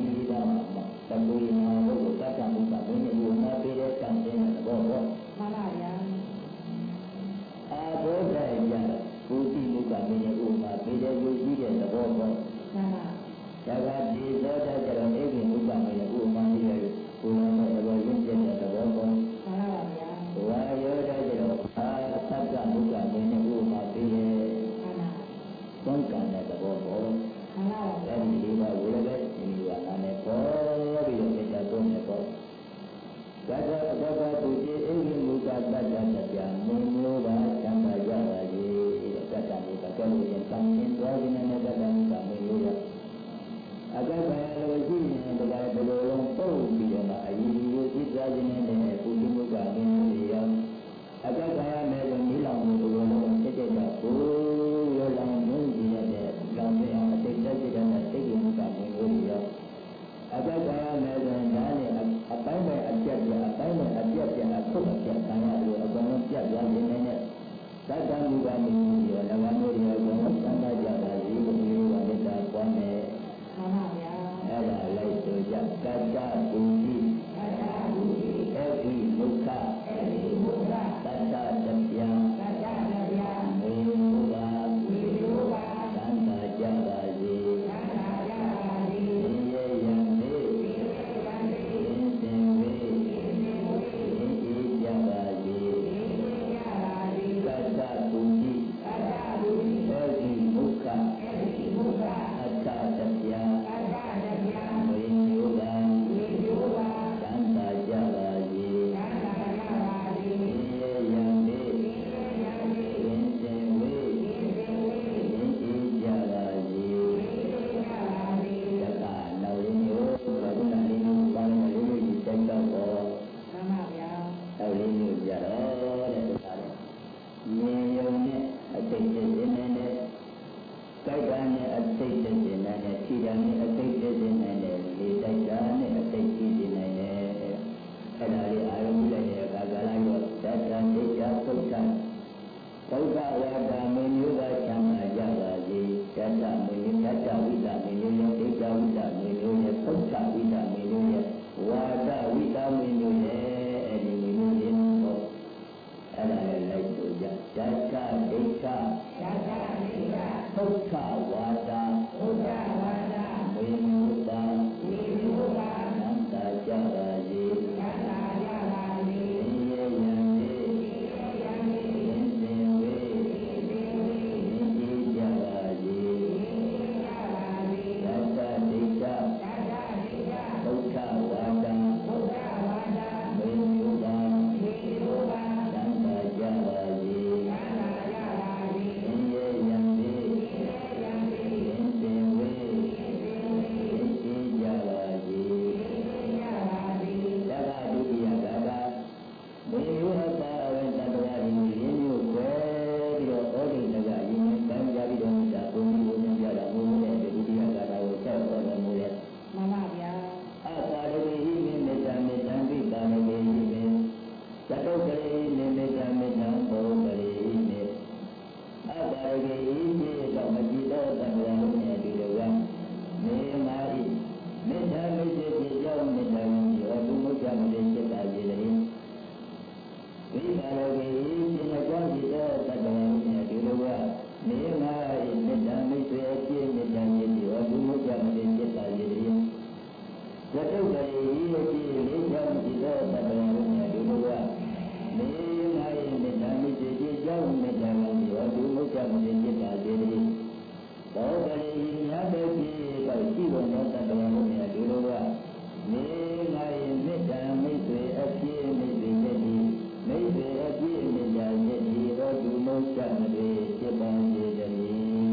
ဒီပါမှာတကူရင်မှာလို့တတ်တာမှုကဘယ်နဲ့ဘုရားပေးတဲ့ကံတဲ့ဘောဘောမှန်ပါဗျာအာဘောဓာယဘူတိမှုကဘယ်နဲ့ဘုရားပေးတဲ့ယူရှိတဲ့သဘောဘောမှန်ပါဒါကဒီသောတာကျတော့အိဗိမှုကဘယ်နဲ့ဘုရားပေးတဲ့ဘုရားနဲ့သဘောရင်းကျက်တဲ့သဘောဘောမှန်ပါဗျာဝါယောဓာကျတော့အာသတ္တမှုကဘယ်နဲ့ဘုရားပေးတဲ့မှန်ပါသုံးကံတဲ့သဘောဘောမှန်ပါအဲ့ဒီဒီပါဝိရဒဒီကနာနဲ့ပေါ်ပြီးတော့မေတ္တာသုံးနဲ့ပေါ့သာသာသာသာသူကြီးအိမ်မူကတ္တတတရားမင်းမျိုးပါသံဃာရပါလေတတ္တမျိုးကကဲလို့ရင်သံသင်သွားခြင်းနဲ့တတ္တမျိုးကမင်းမျိုးရအကက်ကလည်းရှိရင်တရားဘယ်လိုလုံးပုတ်ပြီးတော့မှအယီမျိုးဖြစ်သွားခြင်းနဲ့လည်းပုထုမှုကမင်းမျိုးရအကက်ကရမယ်ဆိုမိလောင်မှုဘယ်လိုလုံးဖြစ်တဲ့ကြောင့်ကိုရောလောင်မှုကြီးတဲ့လောင်တဲ့အောင်အတိတ်တက်တဲ့နဲ့စိတ်ကြီးမှုကမင်းမျိုးရအကက်ကရမယ်ဆိုရင်ဒါနဲ့အပိုင်းနဲ့အပြတ်ပြအပိုင်းနဲ့အပြတ်ပြအခုတ်အပြတ်ခံရလို့အကုန်လုံးပြတ်သွားခြင်းနဲ့သတ္တမှုကမင်းမျိုးရ၎င်းတို့ရအကုန်လုံးသံဃာကြပါစီကိုမျိုးကမေတ္တာပွားမယ်မှန်ပါဗျာအဲ့ဒါလိုက်ဆိုကြကတ္တပုတိကတ္တပုတိအဘိမုခအဘိမုခတတ္တတပြံတတ္တတပြံဝိမုခဝိမုခသံဃာကြပါစေသံဃာကြပါစေဒီရေယံမေဒီရေယံမေသင်ဝေသင်ဝေဒီကြပါစေဒီကြပါစေကတ္တပုတိကတ္တပုတိအဘိမုခအဘိမုခအတ္တတပြံအတ္တတပြံဝိမုခဝိမုခသံဃာကြပါစေသံဃာကြပါစေဒီရေယံမေဒီရေယံမေသင်သင်ဝေသင်သင်ဝေဒီကြပါစေဒီကြပါစေတက္ကနောက်ရင်းမျိုးဘုရားလေးမျိုးပါဠိလေးမျိုးစိတ်တော့ပေါ်မှန်ပါဗျာနောက်ရင်းမျိုးကြတော့တဲ့တခါလေမြင်ယုံနဲ့အတိတ်ဖြစ်နေနဲ့တိုက်တာနဲ့အတိတ်ဖြစ်နေနဲ့ခြိတာနဲ့အတိတ်ဖြစ်နေနဲ့လေတိုက်တာနဲ့အတိတ်ဖြစ်နေနဲ့အဲ့ဒါလေးအာရုံပြုလိုက်တဲ့အခါကလည်းရောသတ္တံဒိဋ္ဌသုတ်တံဒုက္ခဝါဒမင်းမျိုးကချမ်းသာကြပါစေတတ္တမင်းမျိုးတတ္တဝိတမင်းမျိုးရဲ့ဒိဋ္ဌဝိတမင်းမျိုးရဲ့သုတ်တဝိတမင်းမျိုးရဲ့ဝါဒဝိတမင်းမျိုးရဲ့အဲ့ဒီမင်းမျိုးရဲ့တော့အဲ့ဒါလည်းလိုက်ဆိုကြတတ္တဒိဋ္ဌတတ္တဒိဋ္ဌသုတ်တဝါဒသုတ်တဝါဒမင်းမျိုးကမင်းမျိုးကနန္တကြပါစေနန္တကြပါစေဒီရေယံမေဒီရေယံမေသင်သင်ဝေသင်သင်ဝေဒီကြပါစေဒီကြပါစေတတ္တဒိဋ္ဌတတ္တဒိဋ္ဌသုတ်တဝါဒသုတ်တဝါဒမင်းမျိုးကမင်းမျိုးကနန္တကြပါစေနန္တကြပါစေဒီရေယံမေဒီရေယံမေသင်သင်ဝေသင်သင်ဝေဒီကြပါစေဒီကြပါစေတက္ကဒုတိယကကမေယဝတ္တဝေတ္တဝါဒီရင်းမျိုးပဲပြီးတော့ဩဒိတကရင်းနဲ့တန်းကြပြီးတော့ဒါဘုံဘုံပြတာဘုံနဲ့ဒုတိယကတာကိုဆက်ဟောတော်မူရဲ့မှန်ပါဗျာအသာရတိဟိမေမေတ္တာမေတ္တာပိတာမေဟိမေသတ္တုကရေမေမေတ္တာမေတ္တာဘောကရေမေအသာရတိဟိမေတော့မကြည့်တော့တတ်တော်နဲ့ဒီလိုကမေမာဟိမေတ္တာမေတ္တာပြေကြောင့်မေတ္တာကိုအတုမုချမလေးစိတ်တာကြည်တယ်ဝိပါရောဂေစိတ်ကြောင့်ဒီတော့တတ်တော်နဲ့ဒီလိုကမေမာဟိမေတ္တာမေတ္တာအပြည့်မေတ္တာမြည်ပြီးအတုမုချမလေးစိတ်တာကြည်တယ်သတ္တုကရေအပြည့်လေးကြောင့်ဒီတော့တတ်တော်နဲ့ဒီလိုကမေမာဟိမေတ္တာမေတ္တာပြေကြောင့်မေတ္တာကိုအတုမုချမလေးစိတ်တာကြည်တယ်ဘောဂရေမြတ်တဲ့ပြေတော့ရှိတော်သောတတ္တဝါတို့များဒီလိုကမေငါ၏မေတ္တာမိတ်ဆွေအပြည့်မိတ်ဆွေရဲ့ဒီမိတ်ဆွေအပြည့်မေတ္တာရဲ့ဒီရောသူမုတ်ချမတွေဖြစ်ပါစေတည်း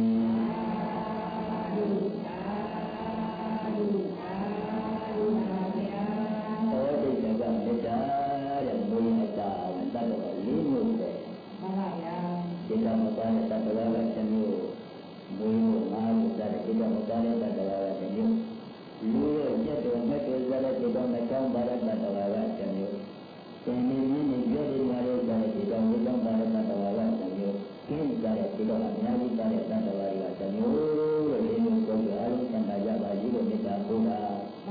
သာဓုသာဓုသာဓုပါဗျာဟောတိတ်ကမေတ္တာတဲ့ဘုရားတာတတ္တဝါလေးမျိုးပဲမှန်ပါဗျာဒီကမပါတဲ့တတ္တဝါကတစ်မျိုးမွေးဖို့ငါးဖို့စတဲ့ဒီတော့မတားတဲ့တတ္တဝါကတစ်မျိုးလူရဲ့ကျက်တော်မဲ့တော်စတဲ့ဒီတော့မကောင်းပါတဲ့တတ္တဝါကတစ်မျိုးသင်္နေရင်းနေပြောရမှာတဲ့ဒီတော့မကောင်းပါတဲ့တတ္တဝါကတစ်မျိုးကျင်းကြတဲ့ဒီတော့အများကြီးပါတဲ့တတ္တဝါတွေကတစ်မျိုးလို့လေးမျိုးကိုအားလုံးသံဃာကြပါကြီးလို့မေတ္တာပို့တာမှ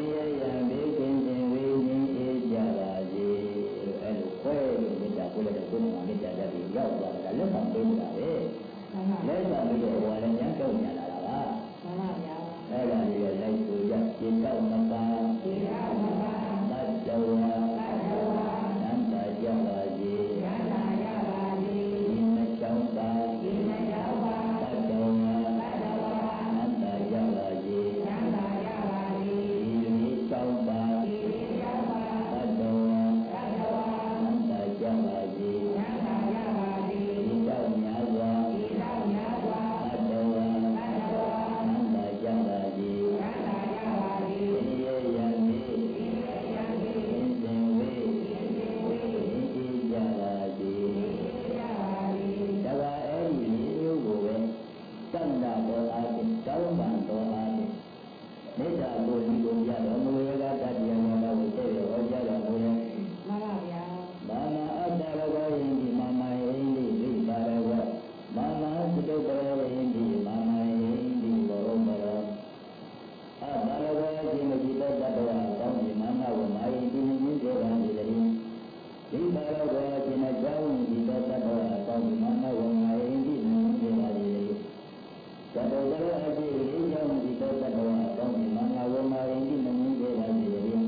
ရန်ဘေးကင်းခြင်းဝိညာဉ်အေးကြပါစေအဲ့လိုခွဲလို့မေတ္တာကိုလည်းကိုယ်မှာမေတ္တာတတ်ပြီးရောက်သွားတာလက်ဆောင်ပေးတာပဲလက်ဆောင်ပြီးတော့ဟောလည်းညံ့တော့ညံ့လာတာပါမှန်ပါဗျာအဲ့ဒါလေးလည်းလိုက်ဆိုရခြေတောက်မပါခြေတောက်မပါသတ္တဝါသတ္တဝါနန္တာကြပါစေနန္တာရပါစေဒီနှစ်ချောင်းပါဒီနှစ်ချောင်းပါသတ္တဝါသတ္တဝါနန္တာကြပါစေနန္တာရပါစေဒီနှစ်ချောင်းပါဒီနှစ်ချောင်းပါသတ္တဝါသတ္တဝါနန္တာကြပါစေနန္တာရပါစေဒီကြောင့်များစွာဒီကြောင့်များစွာသတ္တဝါသတ္တဝါနန္တာကြပါစေနန္တာရပါစေဒီရဲ့ယံမေဒီရဲ့ယံမေသင်္င်ဝေသင်္င်ဝေဒီကြပါစေကြပါစေဒါကအဲ့ဒီမျိုးကိုပဲတဏ္ဍဘောအားဖြင့်တောင်းပန်တော်အားဖြင့်မေတ္တာကိုဒီကိုကြတော်မူရတာတရားတော်ကိုတဲ့ဟောကြားတော်မူရင်မှန်ပါဗျာဘာနာအတ္တရောဂယင်ဒီမာမယင်ဒီဝိပါရောမာမသုတ္တရောယင်ဒီမာမယင်ဒီဘောရောမရောအဘာရောခြင်းမရှိတဲ့တတ္တဝါကောင်းဒီမာနဝမာယင်ဒီမြင့်စေပါစေတည်းဒီပါရောခြင်းအကြောင်းဒီတတ္တဝါကောင်းဒီမာနဝမာယင်ဒီမြင့်စေပါစေတည်းသတ္တဝါအဖြစ်လေးကြောင့်ဒီတတ္တဝါကောင်းဒီမာနဝမာယင်ဒီမြင့်စေပါစေတည်း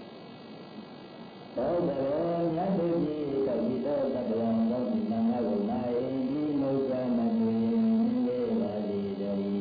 သောတရောမြတ်တို့ကြီးသောဒီသောတတ္တဝါကောင်းဒီမာနဝမာယင်ဒီမုစ္ဆာမသွေမြင့်စေပါစေတည်း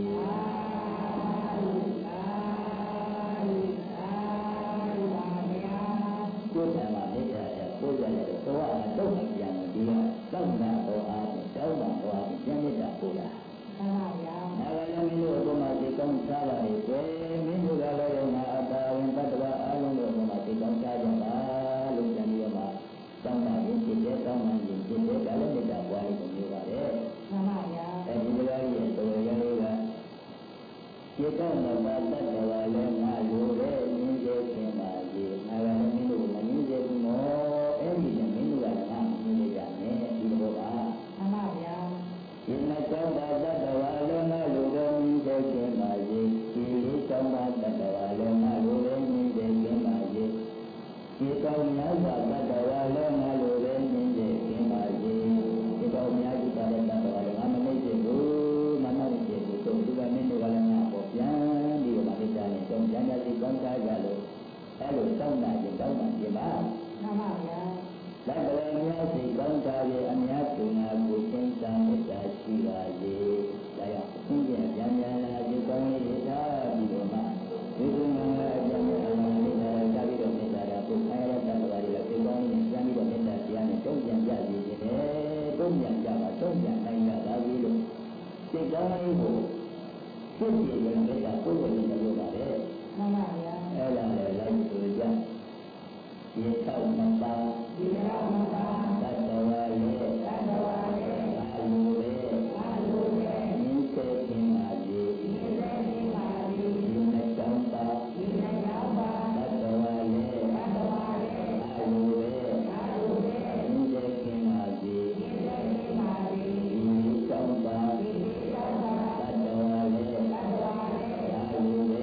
ကိုယ်ကမေတ္တာနဲ့ကိုယ်ရတယ်တော့အတော့ပြန်ပြီးတော့တောင်းတာတော်အားဖြင့်တောင်းတာတော်အားဖြင့်ကျင့်မေတ္တာပို့တာမှန်ပါဗျာဒါကလည်းမင်းတို့ဘုရားဒီကောင်းစားပါလေကွယ်မင်းတို့ကလည်းငါအတာဝင်တတ္တဝါအားလုံးတို့ဘုရားဒီကောင်းစားကြပါလို့ကြံပြီးတော့မှတောင်းတာရင်းဖြစ်တဲ့တောင်းမှန်ခြင်းဖြစ်တဲ့ဒါလည်းမေတ္တာပွားလို့မျိုးပါတယ်မှန်ပါဗျာအဲဒီတရားကြီးရဲ့တော်ရည်ကဒီကောင်းတော့တတ္တဝါလည်းငါလိုတဲ့မြင်စေခြင်းပါလေငါလည်းမင်းတို့မမြင်စေဘူးမောအဲ့ဒီနဲ့မင်းတို့ကငါမြင်နေကြတယ်ဒီလိုပါမှန်ပါဗျာဒီမှာကြောင့်တတ္တဝါလည်းငါလိုတဲ့မြင်စေခြင်းပါလေဒီလေးကြောင့်တတ္တဝါလည်းငါလိုတဲ့မြင်စေခြင်းပါလေဒီကောင်းများစွာတတ္တဝါလည်းငါလိုတဲ့မြင်စေခြင်းပါလေဒီကောင်းများစွာတတ္တဝါလည်းငါမနေစေဘူးမမနေစေဘူးသူကမင်းတို့ကလည်းငါပေါ်ပြန်ပြီးတော့မေတ္တာနဲ့ကြောင့်ဉာဏ်နဲ့ကောင်းစားကြလို့အဲ့လိုတောင်းတာခြင်းတောင်းတာခြင်းပါမှန်ပါဗျာတတ္တဝါများစိတ်ကောင်းစားရဲ့အများကျုံနာကိုသင်္သာမေတ္တာရှိပါစေဒါကြောင့်ဘုရားဉာဏ်ဉာဏ်လာဒီကောင်းလေးသာပြီးတော့မှဒီကုဏငါအကျဉ်းအမှန်မေတ္တာသာပြီးတော့မေတ္တာရပုခါရတ္တဝါတွေလည်းဒီကောင်းလေးပြန်ပြီးတော့မေတ္တာတရားနဲ့တုံ့ပြန်ကြစီခြင်းနဲ့တုံ့ပြန်ကြပါတုံ့ပြန်နိုင်ကြပါပြီလို့စိတ်ကောင်းလေးကိုဖြစ်ပြရင်မေတ္တာပုဂ္ဂိုလ်နဲ့လုပ်ပါလေမှန်ပါဗျာအဲ့ဒါလည်းလိုက်ဆိုကြဒီသောက်မပါဒီသောက်မပါသတ္တဝါရဲ့သတ္တဝါရဲ့အာလူရဲ့အာလူရဲ့မြင့်စေခြင်းပါလေမြင့်စေခြင်းပါလေဒီနဲ့ကြောင့်ပါဒီနဲ့ကြောင့်ပါသတ္တဝါရဲ့သတ္တဝါရဲ့အာလူရဲ့အာလူရဲ့မြင့်စေခြင်းပါလေမြင့်စေခြင်းပါလေဒီနဲ့ကြောင့်ပါဒီနဲ့ကြောင့်ပါသတ္တဝါရဲ့သတ္တဝါရဲ့အာလူရဲ့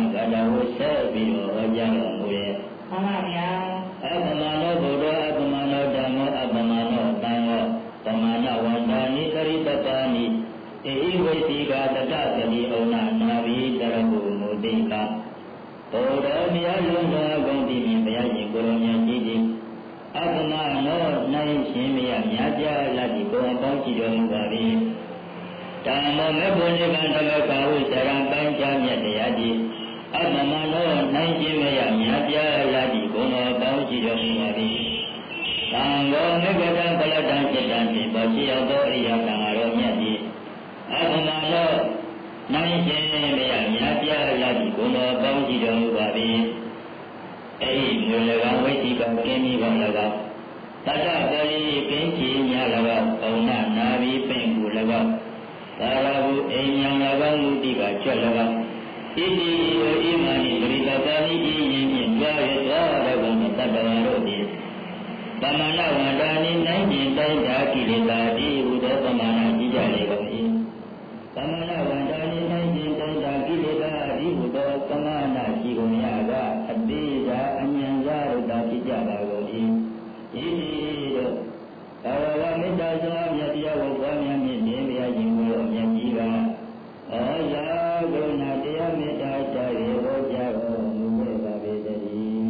ဂတဝဆက်ပြီးတော့ဟောကြားတော်မူရဲ့မှန်ပါဗျာအပမနောဘုရားအပမနောဓမ္မောအပမနောသံဃောပမနဝန္တာနိသရိတပါနိဧဝိသိကာတတသတိဩနာနာဝိတရဟုမုတိကဘုရားမြတ်လုံးတော်ဂုဏ်တိမြင်ဘုရားရှင်ကိုရောမြတ်ကြီးသည်အပမနောနိုင်ရှင်မြတ်မြတ်ပြလာသည့်ကိုယ်ပေါင်းကြည့်တော်မူပါ၏ဓမ္မောမေဘုန်နိဗ္ဗာန်ဓမ္မကာဟုစရံပိုင်းခြားမြတ်တရားသည်အပမနောနိုင်ရှင်မြတ်မြတ်ပြလာသည့်ကိုယ်တော်ပေါင်းကြည့်တော်မူပါ၏သံဃောမေကတံပလတံစိတ္တံဖြင့်ပေါ်ရှိရောက်သောအရိယသံဃာတော်မြတ်သည်အပမနောနိုင်ရှင်မြတ်မြတ်ပြလာသည့်ကိုယ်တော်ပေါင်းကြည့်တော်မူပါ၏အဲဒီမူလကဝိသိကကင်းပြီးပါ၎င်းတတပရိကင်းချီများ၎င်းဩနာနာဘိပင့်ကို၎င်းသာရဟုအိမ်ညာ၎င်းမူတိကကျွတ်၎င်းဣတိယောဣမာနိပရိသပါဏိတိယင်းဖြင့်ကြွားရသောရကုံတတ္တဝါတို့သည်ပမနဝန္တာနိနိုင်ကျင်တိုင်းသာကိလေသာတိဟူသောပမာဏကြီးကြလေကုန်၏ပမနဝန္တာနိနိုင်ကျင်တိုင်းသာကိလေသာတိဟူသောပမာဏရှိကုန်ရာကအတိသာအဉ္ဉ္ဇာတို့သာဖြစ်ကြပါကုန်၏ဣတိတို့ဘာဝမေတ္တာစွာမြတ်တရားကိုပွားများမြင့်ခြင်းဘုရားရှင်ကိုအမြတ်ကြီးကဩဇာကရုဏာတရားမေတ္တာတာရေဟောကြားတော်မူခဲ့ပါပေတည်း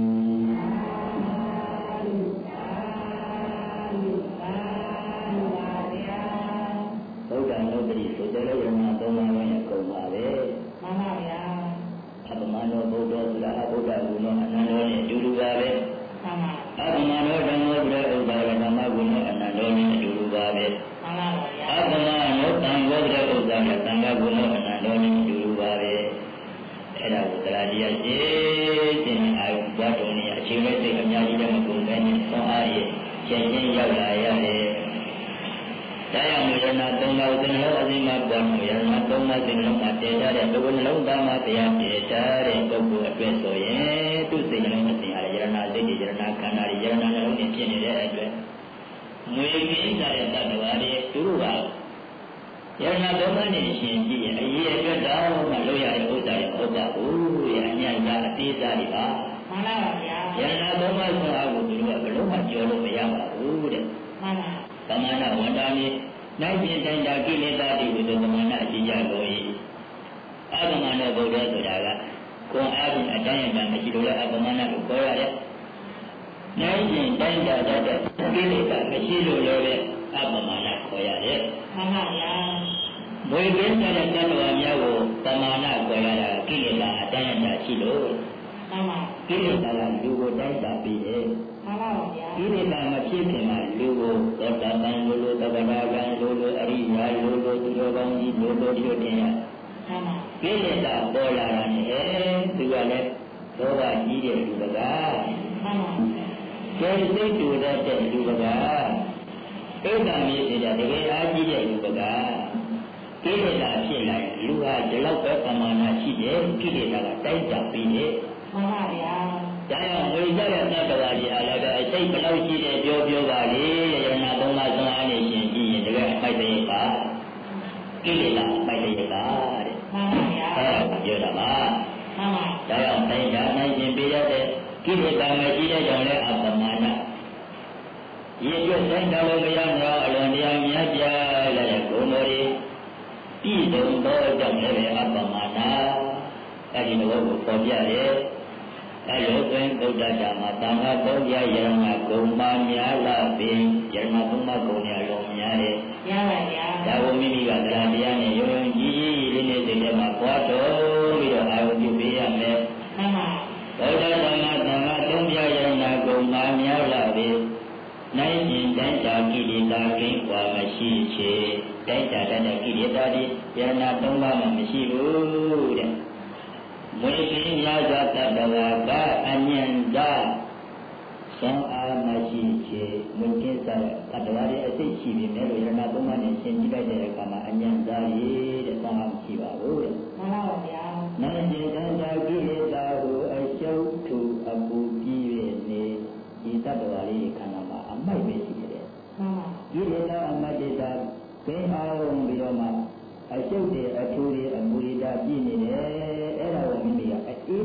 ဘုရားနုပ္ပတိဆိုကြလို့ရမှာသုံးပါးဝင်အကုန်ပါပဲမှန်ပါဗျာအပမနောဘုဒ္ဓဆိုတာအဘုဒ္ဓဘုနောအနန္တောနဲ့အတူတူပါပဲမှန်ပါအပမနောဓမ္မောဆိုတဲ့ဥပါဒဓမ္မဘုနောအနန္တောနဲ့အတူတူပါပဲမှန်ပါဗျာအပမနောသံဃောဆိုတဲ့ဥစ္စာနဲ့သံဃဘုနောအနန္တောနဲ့အတူတူပါပဲအဲ့ဒါကိုတရားတရားရှင်းရှင်းအာယုဘတ်တော်နဲ့အချိန်မဲ့စိတ်အများကြီးလည်းမကုန်ပဲနဲ့ဆောင်းအားရဲ့ရှင်းရှင်းရောက်လာရတယ်တရားမူရဏသုံးပါးသင်္လုံးအစိမပေါ်မူရဏသုံးပါးသင်္လုံးမှာတည်ထားတဲ့ဘုရားနှလုံးသားမှာတရားတည်ထားတဲ့ပုဂ္ဂိုလ်အတွက်ဆိုရင်သူ့စိတ်နှလုံးမသိရတဲ့ယရဏစိတ်တွေယရဏခန္ဓာတွေယရဏနှလုံးတွေဖြစ်နေတဲ့အတွက်ငွေကိစ္စတဲ့တ attva တွေသူတို့ကယရဏသုံးပါးနဲ့ရှင်ကြည့်ရင်အရေးအတွက်တော့မလို့ရတဲ့ဥစ္စာတွေဟုတ်ပါဘူး။အညာသာအသေးစားတွေပါ။မှန်ပါပါဗျာ။ယရဏသုံးပါးဆိုအားကိုသူတို့ကဘယ်လို့မှကြော်လို့မရပါဘူးတဲ့။မှန်ပါပမာဏဝန္တာနိနိုင်ကျင်တိုင်းသာကိလေသာတိဟူသောပမာဏအကြီးကြကုန်၏အပမနောဘုဒ္ဓဆိုတာကကိုယ်အားဖြင့်အတိုင်းအတာမရှိလို့လည်းအပမဏကိုခေါ်ရတယ်နိုင်ကျင်တိုင်းသာတတ်တဲ့ကိလေသာမရှိလို့လည်းအပမဏခေါ်ရတယ်မှန်ပါဗျာဘွေကင်းတဲ့တ attva များကိုပမာဏခေါ်ရတာကိလေသာအတိုင်းအတာရှိလို့မှန်ပါကိလေသာကလူကိုတိုင်းတာပြီးတယ်မှန်ပါဗျာကိလေသာမဖြစ်ခင်မှာလူကိုသောတာပန်လိုလိုသဗ္ဗနာကံလိုလိုအရိယာလိုလိုသူတော်ကောင်းကြီးလိုလိုတို့တင်ရမှန်ပါကိလေသာပေါ်လာတာနဲ့သူကလည်းသောကကြီးတဲ့လူတကားမှန်ပါကျဲစိတ်တူတဲ့လူတကားအိဋ္ဌာမီးဆိုတာတကယ်အားကြီးတဲ့လူတကားကိလေသာဖြစ်လာရင်လူဟာဒီလောက်ပဲပမာဏရှိတယ်ကိလေသာကတိုက်တာပြီးတယ်မှန်ပါဗျာဒါကြောင့်ဝိဇ္ဇာရဲ့တ attva ကြီးအားလည်းအစိတ်ဘယ်လောက်ရှိတယ်ပြောပြောပါလေယရဏသုံးပါးစွမ်းအားနဲ့ရှင်ကြည့်ရင်တကယ်အပိုက်တည်းပါကိလေသာအပိုက်တည်းပါတဲ့မှန်ပါဗျာအဲ့ဒါပြောတာပါမှန်ပါဒါကြောင့်တိုင်းဒါနိုင်ရှင်ပြရတဲ့ကိလေသာမရှိတဲ့ကြောင့်လည်းအပမဏရေကျွတ်တိုင်းတော်လို့မရတော့အလွန်တရားများပြလာတဲ့ဂုဏ်တော်တွေပြည့်စုံသောကြောင့်လည်းအပမဏအဲ့ဒီလိုကိုပေါ်ပြတယ်အဲလိုတွင်ဗုဒ္ဓဓမ္မသံဃာသုံးပြယရဏဂုံမာများလာပြီယရဏသုံးပါးဂုံများလုံးများတယ်ရပါဗျာဒါကိုမိမိကတရားတရားနဲ့ယုံယုံကြည်ကြည်လေးနဲ့စိတ်ထဲမှာပွားတော်ပြီးတော့အာရုံပြုပေးရမယ်မှန်ပါဗုဒ္ဓဓမ္မသံဃာသုံးပြယရဏဂုံမာများလာပြီနိုင်ရင်တိုင်းတာကိလေသာကင်းကွာမရှိချေတိုင်းတာတဲ့ကိလေသာတွေယရဏသုံးပါးမှမရှိဘူးတဲ့မွေကင်းများစွာတ attva ကအဉ္ဉံသာသံအားမရှိချေမွေကင်းစွာတ attva ရဲ့အစိတ်ရှိပြီမဲ့လို့ယရဏသုံးပါးနဲ့ရှင်းကြည့်လိုက်တဲ့အခါမှာအဉ္ဉံသာရေးတဲ့သံအားမရှိပါဘူးတဲ့မှန်ပါပါဗျာနိုင်ခြင်းတန်တာကိလေသာကိုအရှုပ်ထုအပူပြီး၍နေဒီတ attva လေးခန္ဓာမှာအမိုက်ပဲရှိတယ်မှန်ပါကိလေသာအမတ္တတာကင်းအောင်ပြီးတော့မှအရှုပ်တွေအထူးတွေအမူတွေဒါပြည့်နေတယ်အဲ့ဒါကိုမိမိကအေ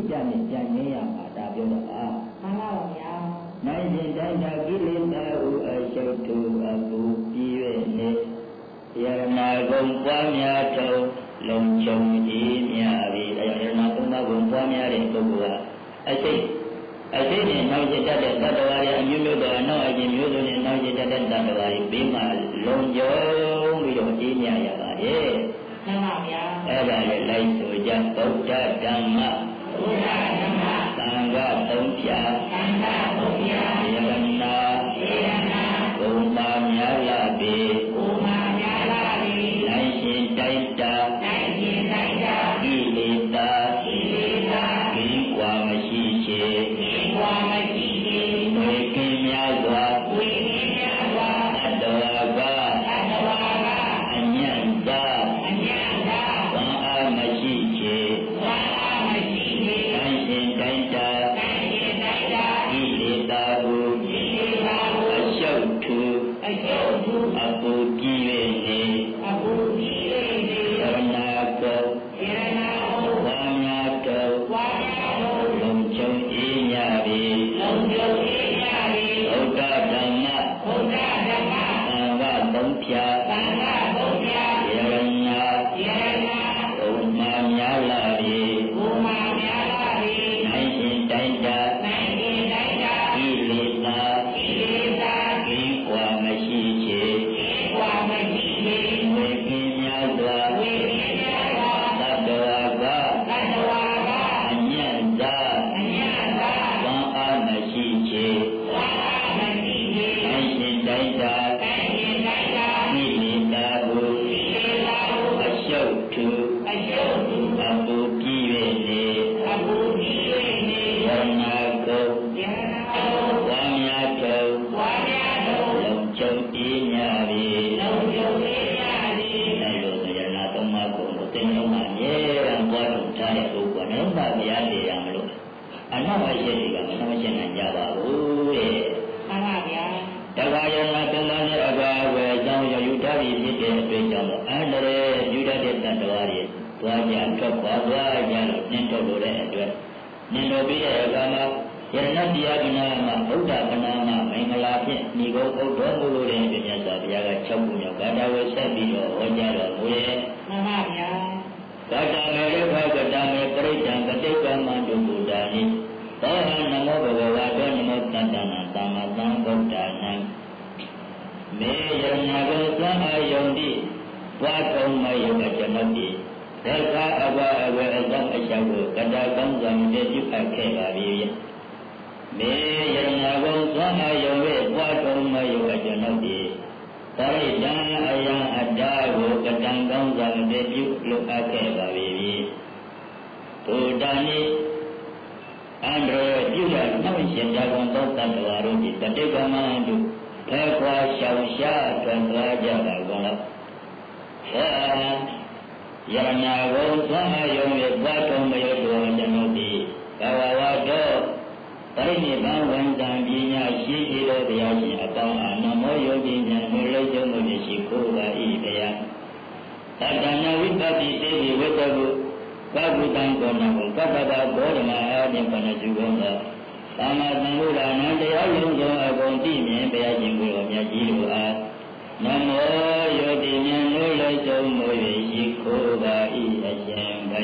ပွားများသောလုံခြုံရေးများပြီအဲဒါရဏသုံးပါးကိုပွားများတဲ့ပုဂ္ဂိုလ်ကအစိတ်အစိတ်နဲ့နောက်ကျတတ်တဲ့သတ္တဝါတွေအမျိုးမျိုးသောအနောက်အကျဉ်မျိုးစုံနဲ့နောက်ကျတတ်တဲ့သတ္တဝါတွေပြီးမှလုံခြုံပြီးတော့အေးမြရပါတယ်မှန်ပါဗျာအဲ့ဒါလည်းလိုက်ဆိုကြဗုဒ္ဓဓမ္မဗုဒ္ဓဓမ္မသံဃာသုံးဖြာသံဃာသုံးဖြာယရဏယရဏဘုံပါများလာပြီဘုံပါများလာပြီနိုင်ရှင်တိုက်တာနိုင်ရှင်တိုက်တာဤလေသာဤလေသာဒီကွာမရှိချေဒီကွာမရှိချေဝေကင်းများစွာဝေကင်းများစွာသတ္တဝါကသတ္တဝါကအညံ့သာအညံ့သာဝါအားမရှိချေဝါအားမရှိချေနိုင်ရှင်တိုက်တာနိုင်ရှင်တိုက်တာဤလေသာကိုဤလေသာကိုအရှုပ်ထူအရှုပ်ထူအပူကြည့်၍နေအပူကြည့်၍နေယရဏကောယရဏကောဝါများတော်ဝါများတော်လုံခြုံအေးမြပြီလုံခြုံအေးမြပြီဘုရားဓမ္မဘုရားဓမ္မသံဃာသုံးဖြာသံဃာသုံးဖြာယရဏယရဏဘုမာများလာပြီဘုမာများလာပြီနိုင်ရှင်တိုင်းတာနိုင်ရှင်တိုင်းတာဤလေသာဤလေသာဒီကွာမရှိချေဒီကွာမရှိချေဝေကင်းများစွာဝေကင်းများစွာသတ္တဝါကသတ္တဝါကအညံ့သာအညံ့သာဝါအားမရှိချေဝါအားမရှိချေနိုင်ရှင်တိုင်းတာနိုင်ရှင်တိုင်းတာဤလေသာကိုဤလေသာကိုအရှုပ်ထူအရှုပ်ထူအပူကြည့်၍နေအပူကြည့်၍နေယရဏကောယရဏကောဝါများတော်ဝါများတော်လုံခြုံအေးမြပြီလုံခြုံအေးမြပြီအဲလိုဆိုယရဏသုံးပါးကိုသင်လုံးမှာမြဲတမ်းပွားထုတ်ထားတဲ့ပုဂ္ဂိုလ်ကလည်းဘာဗျာနေရမလို့အနောက်အရှိတွေကမနှမရှင်းနိုင်ကြပါဘူးတဲ့မှန်ပါဗျာတခါယရဏသုံးပါးနဲ့အကွာဝယ်ကြောင်းရယူထားပြီးဖြစ်တဲ့အတွေ့အကြုံတော့အန္တရာယ်ယူတတ်တဲ့တန်တော်တွေတွားကြထွက်ခွာသွားကြလို့နှင်းထုတ်လို့တဲ့အတွက်နှင်းထုတ်ပြီးတဲ့အခါမှာယရဏတရားကနာမှာဗုဒ္ဓကနာမှာမင်္ဂလာဖြင့်ညီကုန်းဥဒ္ဒောမူလို့တဲ့ပြည့်ညတ်စွာဘုရားက၆ခုမြောက်ဂါထာဝယ်ဆက်ပြီးတော့ဟောကြားတော်မူရဲ့မှန်ပါဗျာဂါထာမေရခဂတာမေပရိစ္ဆံကတိကမန္တုဘုဒ္ဓနိသောဟံနမောဘဂဝါတောနမောတတ္တနာသမ္မာသမ္ဗုဒ္ဓနာမေယရဏကိုသွားအာယုန်တိပွားထုံးမယုတ်ကျွန်ုပ်ဒီဒက္ခအဘအဝေအသောအရှောက်ကိုကတာကောင်းစွာမြည်ပြုအပ်ခဲ့ပါပြီမေယရဏကိုသွားအာယုန်ဝေပွားထုံးမယုတ်ကျွန်ုပ်ဒီပရိဒံအယံအတ္တကိုကတံကောင်းစွာမြည်ပြုလုပ်အပ်ခဲ့ပါပြီဘုဒ္ဓနိအန္တရာယ်ပြုရနောက်ရှင်ကြကုန်သောတတ္တဝါတို့ဒီတတိကမန္တုဖဲခွာရှောင်ရှားထွန်းသွားကြတာကောလားအဲယရဏဂုံသွားယုံရဲ့ဘွားတော်မယတော်ကျွန်ုပ်ဒီဘဝဝတော်ပရိနိဗ္ဗာန်ဝန်တံပညာရှိရှိတော်ဘုရားရှင်အပေါင်းအားနမောယောဂိဉာဏ်ကိုလုံးကျုံမှုရှိခိုးပါ၏ဘုရားတတနာဝိပတိစေတိဝတ္တကုဘဂုတံကောဏံကပ္ပတာဘောဓမာအာနိပနစုကောသောသမ္မာသမ္ဗုဒ္ဓနာတရားယုံသောအကုန်သိမြင်ဘုရားရှင်ကိုယ်တော်မြတ်ကြီးတို့အားနမောယောတိဉာဏ်ကိုလုံးကျုံမှုရှိခိုးပါ၏အရှင်ဘု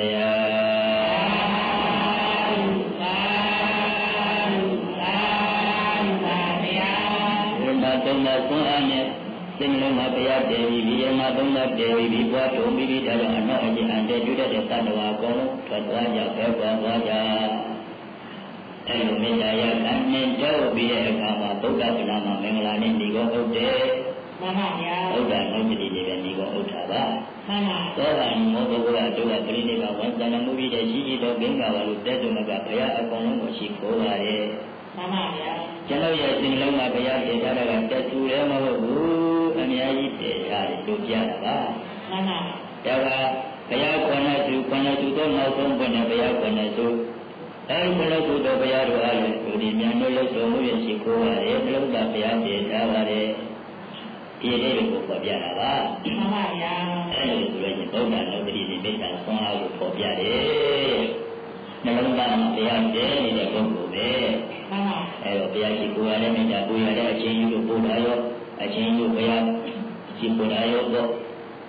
ရားသာသာသာဗျာဘုရားသုံးပါးဆွမ်းအားနဲ့စိတ်လုံးမှာဘုရားတည်ပြီးဒီရမသုံးပါးတည်ပြီးပွားတော်ပြီးပြီးဒါကြောင့်အနောက်အကျဉ်အန်တဲ့တွေ့တဲ့တတ္တဝါအကုန်လုံးထွက်သွားကြပဲပွားသွားကြအဲလိုမေတ္တာရကံနဲ့ကြောက်ပြီးတဲ့အခါမှာဗုဒ္ဓကနာမှာမင်္ဂလာနဲ့ညီကောဟုတ်တယ်မှန်ပါဗျာဗုဒ္ဓနှုတ်တိတွေပဲညီကောဟုတ်တာပါမှန်ပါသောတာမောဘုရားတို့ကပြိဋိဘဝံသဏ္ဍမှုပြီးတဲ့ရှိရှိတော်ဂင်္ဂါဝါလို့တဲ့တုမကဘုရားအကုန်လုံးကိုရှိခိုးပါတယ်မှန်ပါဗျာကျွန်တော်ရဲ့စိတ်လုံးမှာဘုရားတည်ထားတာကတက်သူလည်းမဟုတ်ဘူးအများကြီးတည်ထားတယ်တို့ပြတာပါမှန်ပါဒါကဘုရားခေါ်တဲ့သူခေါ်တဲ့သူတို့နောက်ဆုံးဘုရားဘုရားခေါ်တဲ့သူအဲဒီဘုရားသူတော်ဘုရားတို့အားလည်းသူဒီမြန်တို့ရဲ့ဆုံးမှုရဲ့ရှိခိုးပါတယ်ဘုရားဘုရားတည်ထားပါတယ်ဒီလေးကိုပေါ်ပြတာပါမှန်ပါဗျာအဲဒီဆိုရင်ဗုဒ္ဓလောကတိဒီမေတ္တာဆွမ်းအားကိုပေါ်ပြတယ်နှလုံးသားမှာဘုရားတည်နေတဲ့ပုဂ္ဂိုလ်ပဲမှန်ပါအဲတော့ဘုရားရှိခိုးရတဲ့မေတ္တာကိုရတဲ့အချင်းကြီးတို့ပို့တာရောအချင်းကြီးတို့ဘုရားရှိခိုးတာရောတော့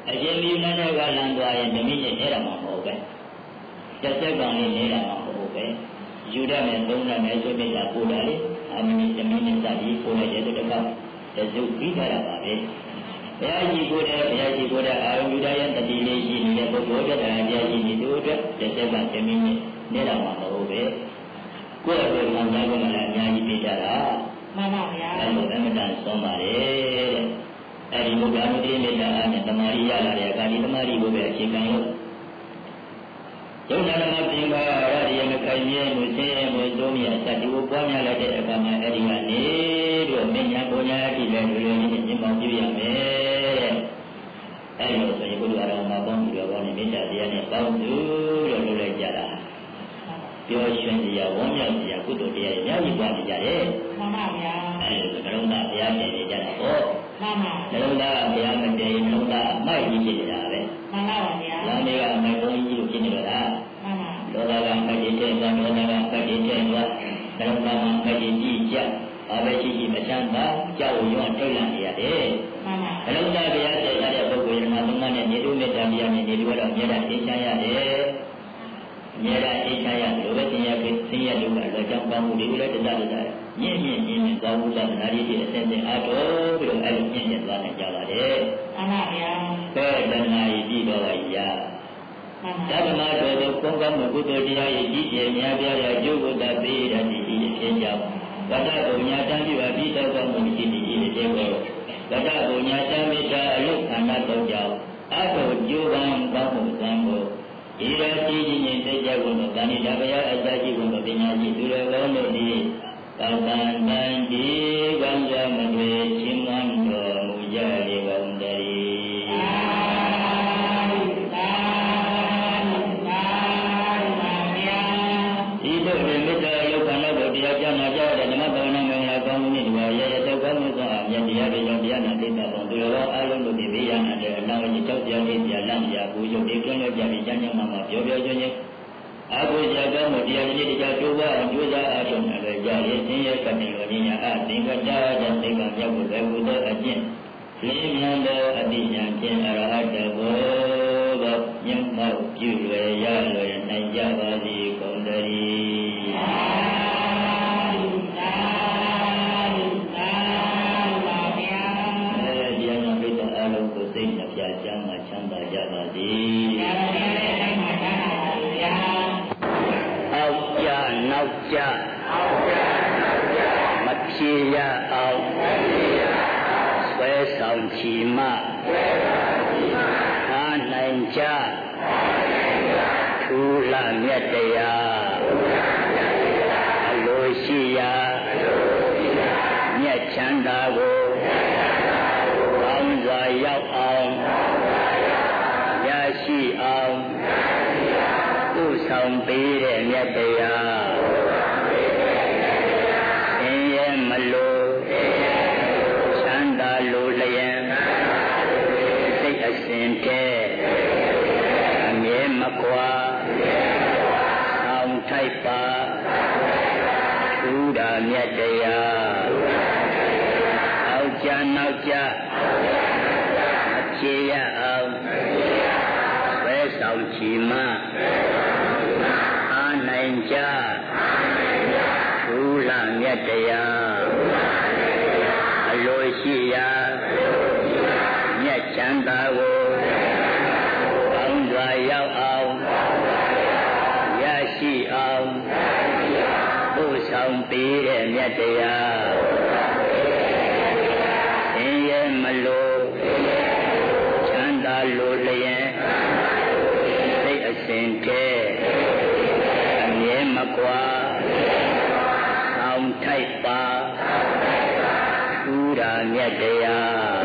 အရှင်မြတ်နဲ့ကလမ်းသွားရင်ဓမိနဲ့နေတာမှမဟုတ်ပဲတစ်စက္ကန့်လေးနေတာမှမဟုတ်ပဲယူရမယ်သုံးရမယ်ဆိုပြီးတာပို့တာလေအမင်းဓမိနဲ့စပြီးပို့လိုက်တဲ့တစ်ခါတစုပြီးကြတာပါပဲဘုရားရှိခိုးတဲ့ဘုရားရှိခိုးတဲ့အာရုံယူတဲ့တတိလေးရှိနေတဲ့ပုဂ္ဂိုလ်တဲ့တရားဘုရားရှိနေတို့အတွက်တစ်စက္ကန့်ဓမိနဲ့နေတာမှမဟုတ်ပဲကိုယ့်အတွက်ခံစားဖို့လည်းအများကြီးပြကြတာမှန်ပါဗျာအဲ့လိုအမှန်တန်ဆုံးပါတယ်အဲ့ဒီဘုရားမတိမေတ္တာအားနဲ့တမာရီရလာတဲ့အခါဒီတမာရီကိုပဲအခြေခံလို့ယုံနာမပင်ပါရရမခိုင်မြဲမှုသိမှုသုံးရစတူပွားများလိုက်တဲ့အခါမှာအဲ့ဒီကနေတို့မညာပညာအထိလည်းလူလူချင်းမြင်ပေါပြုရမယ်အဲ့လိုဆိုရင်ဘုရားတော်မှာပေါင်းပြီးတော့ဘောနေမေတ္တာတရားနဲ့ပေါင်းစုလို့လုပ်လိုက်ကြတာပြောရွှင်စရာဝမ်းမြောက်စရာကုသိုလ်တရားတွေအများကြီးပွားနေကြတယ်မှန်ပါဗျာအဲ့လိုဆိုကတော့ဘုရားမြင်နေကြတာပေါ့မှန်ပါနှလုံးသားဘုရားမတည်နှလုံးသားအမိုက်ကြီးဖြစ်နေတာပဲမှန်ပါပါဗျာလမ်းလေးကအမိုက်ကြီးလို့ဖြစ်နေတော့တာမှန်ပါဒေါသကမကြီးတဲ့ဒေါသကမကြီးတဲ့ကနှလုံးသားမှာမကြီးကြီးကြဘာပဲရှိရှိမချမ်းသာကြောက်ရွံ့ထိတ်လန့်နေရတယ်မှန်ပါနှလုံးသားဘုရားတည်တဲ့ပုဂ္ဂိုလ်ရဲ့မှာသုံးပါးနဲ့နေတုမေတ္တာတရားနဲ့နေလို့တော့အမြဲတမ်းသိချမ်းရတယ်အမြဲတမ်းသိချမ်းရတယ်လို့ပဲသင်ရပြီးသင်ရလို့ကတော့ကြောင့်ကောင်းမှုတွေကိုလည်းတရားတရားညင်ညင်ညင်ညင်ကောင်းမှုသာနာရီတွေအစဉ်စဉ်အားထုတ်ပြီးတော့အဲ့လိုညင်ညင်သွားနိုင်ကြပါတယ်မှန်ပါဗျာဘယ်တဏှာကြီးပြီးတော့ပါဗျာဓမ္မတော်သောကောင်းကောင်းမှုကုသိုလ်တရားရဲ့ကြီးကျယ်များပြားတဲ့အကျိုးကိုသာပေးရသည်ဒီအဖြစ်ကြောင့်ဝတ္တဘုံညာတမ်းပြပါပြီးတော့ကောင်းမှုရှိသည်ဒီအဖြစ်ကိုဝတ္တဘုံညာတမ်းမိတာအလုခန္ဓာသုံးကြောင့်အထုကျိုးပန်းကောင်းမှုသံကိုဤရရှိခြင်းနဲ့သိကြကုန်သောဗာဏိတဘယအစရှိကုန်သောပညာရှိသူတော်ကောင်းတို့သည်သောတန်တန်ဒီကံကြမတွေချင်းမန်းတော်မူကြလေကုန်တည်းသာသာသာပါဗျာဤသို့မေတ္တာလောကနာတို့တရားကြားနာကြတဲ့ဓမ္မဘာဝနာမင်္ဂလာကောင်းမှုနှင့်ဒီပါရရသောကောင်းမှုသောအမြတ်တရားတွေကြောင့်တရားနာသိတာပေါ်သူတော်အားလုံးတို့ဒီဘေးရန်တဲ့အလောင်းကြီးတောက်တရားလေးပြလန့်ပြပူရုပ်တွေကျွမ်းလို့ကြပြီးကျမ်းကျမ်းမှာမှာပြောပြောချင်းချင်းအာဟုဇာကောင်းမှုတရားကြီးတရားကျိုးပွားအောင်ကြိုးစားအားထုတ်နိုင်ကြရဲ့သင်ရဲ့ကတိတော်ကြီးညာအသင်္ကတာတဲ့သိက္ခာမြောက်ကိုလည်းဘုသောအကျင့်လေးမြန်သောအတိညာဖြင့်အရဟတဘောသောမြတ်မောက်ပြုလွယ်ရလွယ်နိုင်ကြပါစေကုန်သတည်းသာသာသာပါဗျာအဲဒီအနာပိတ္တအလုံးကိုစိတ်နှပြချမ်းသာချမ်းသာကြပါစေသာဗျာတိုင်းမှာချမ်းသာပါဗျာအောက်ကြနောက်ကြအောက်ကြနောက်ကြမဖြေရအောင်မဖြေရအောင်ဆွဲဆောင်ချီမဆွဲဆောင်ချီမအားနိုင်ကြအားနိုင်ကြထူလာမြတ်တရားထူလာမြတ်တရားအလိုရှိရာအလိုရှိရာမြတ်ချမ်းသာကိုမြတ်ချမ်းသာကိုကောင်းစွာရောက်အောင်ကောင်းစွာရောက်အောင်ရရှိအောင်ရရှိအောင်ဥဆောင်ပေးတဲ့မြတ်တရားအင်းရဲ့မလို့ချမ်းသာလို့လျင်စိတ်အစဉ်တည်းအမြဲမကွာအောင်ထိုက်ပါထူတာမြတ်တရားအောက်ကြနောက်ကြအဖြေရအောင်ဆွဲဆောင်ချီမအားနိုင်ကြထူလာမြတ်တရားအလိုရှိရာမြတ်ချမ်းသာကိုကောင်းစွာရောက်အောင်ရရှိအောင်ပို့ဆောင်ပေးတဲ့မြတ်တရားဆင်းရဲမလို့ချမ်းသာလို့လျင်စိတ်အစဉ်တည်းအမြဲမကွာအောင်ထိုက်ပါထူတာမြတ်တရား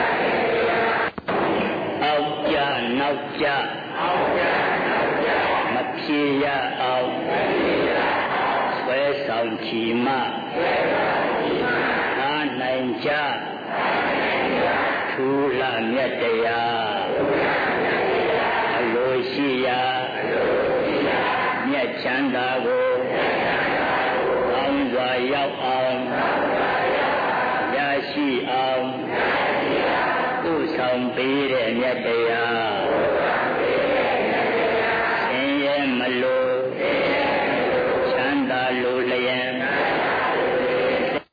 အောက်ကြနောက်ကြအောက်ကြနောက်ကြမဖြေရအောင်မဖြေရအောင်ဆွဲဆောင်ချီမဆွဲဆောင်ချီမအားနိုင်ကြအားနိုင်ကြထူလာမြတ်တရားထူလာမြတ်တရားအလိုရှိရာအလိုရှိရာမြတ်ချမ်းသာကိုမြတ်ချမ်းသာကိုကောင်းစွာရောက်အောင်ကောင်းစွာရောက်အောင်ရရှိအောင်ရရှိအောင်ဥဆောင်အောင်ပေးတဲ့အမြတ်တရား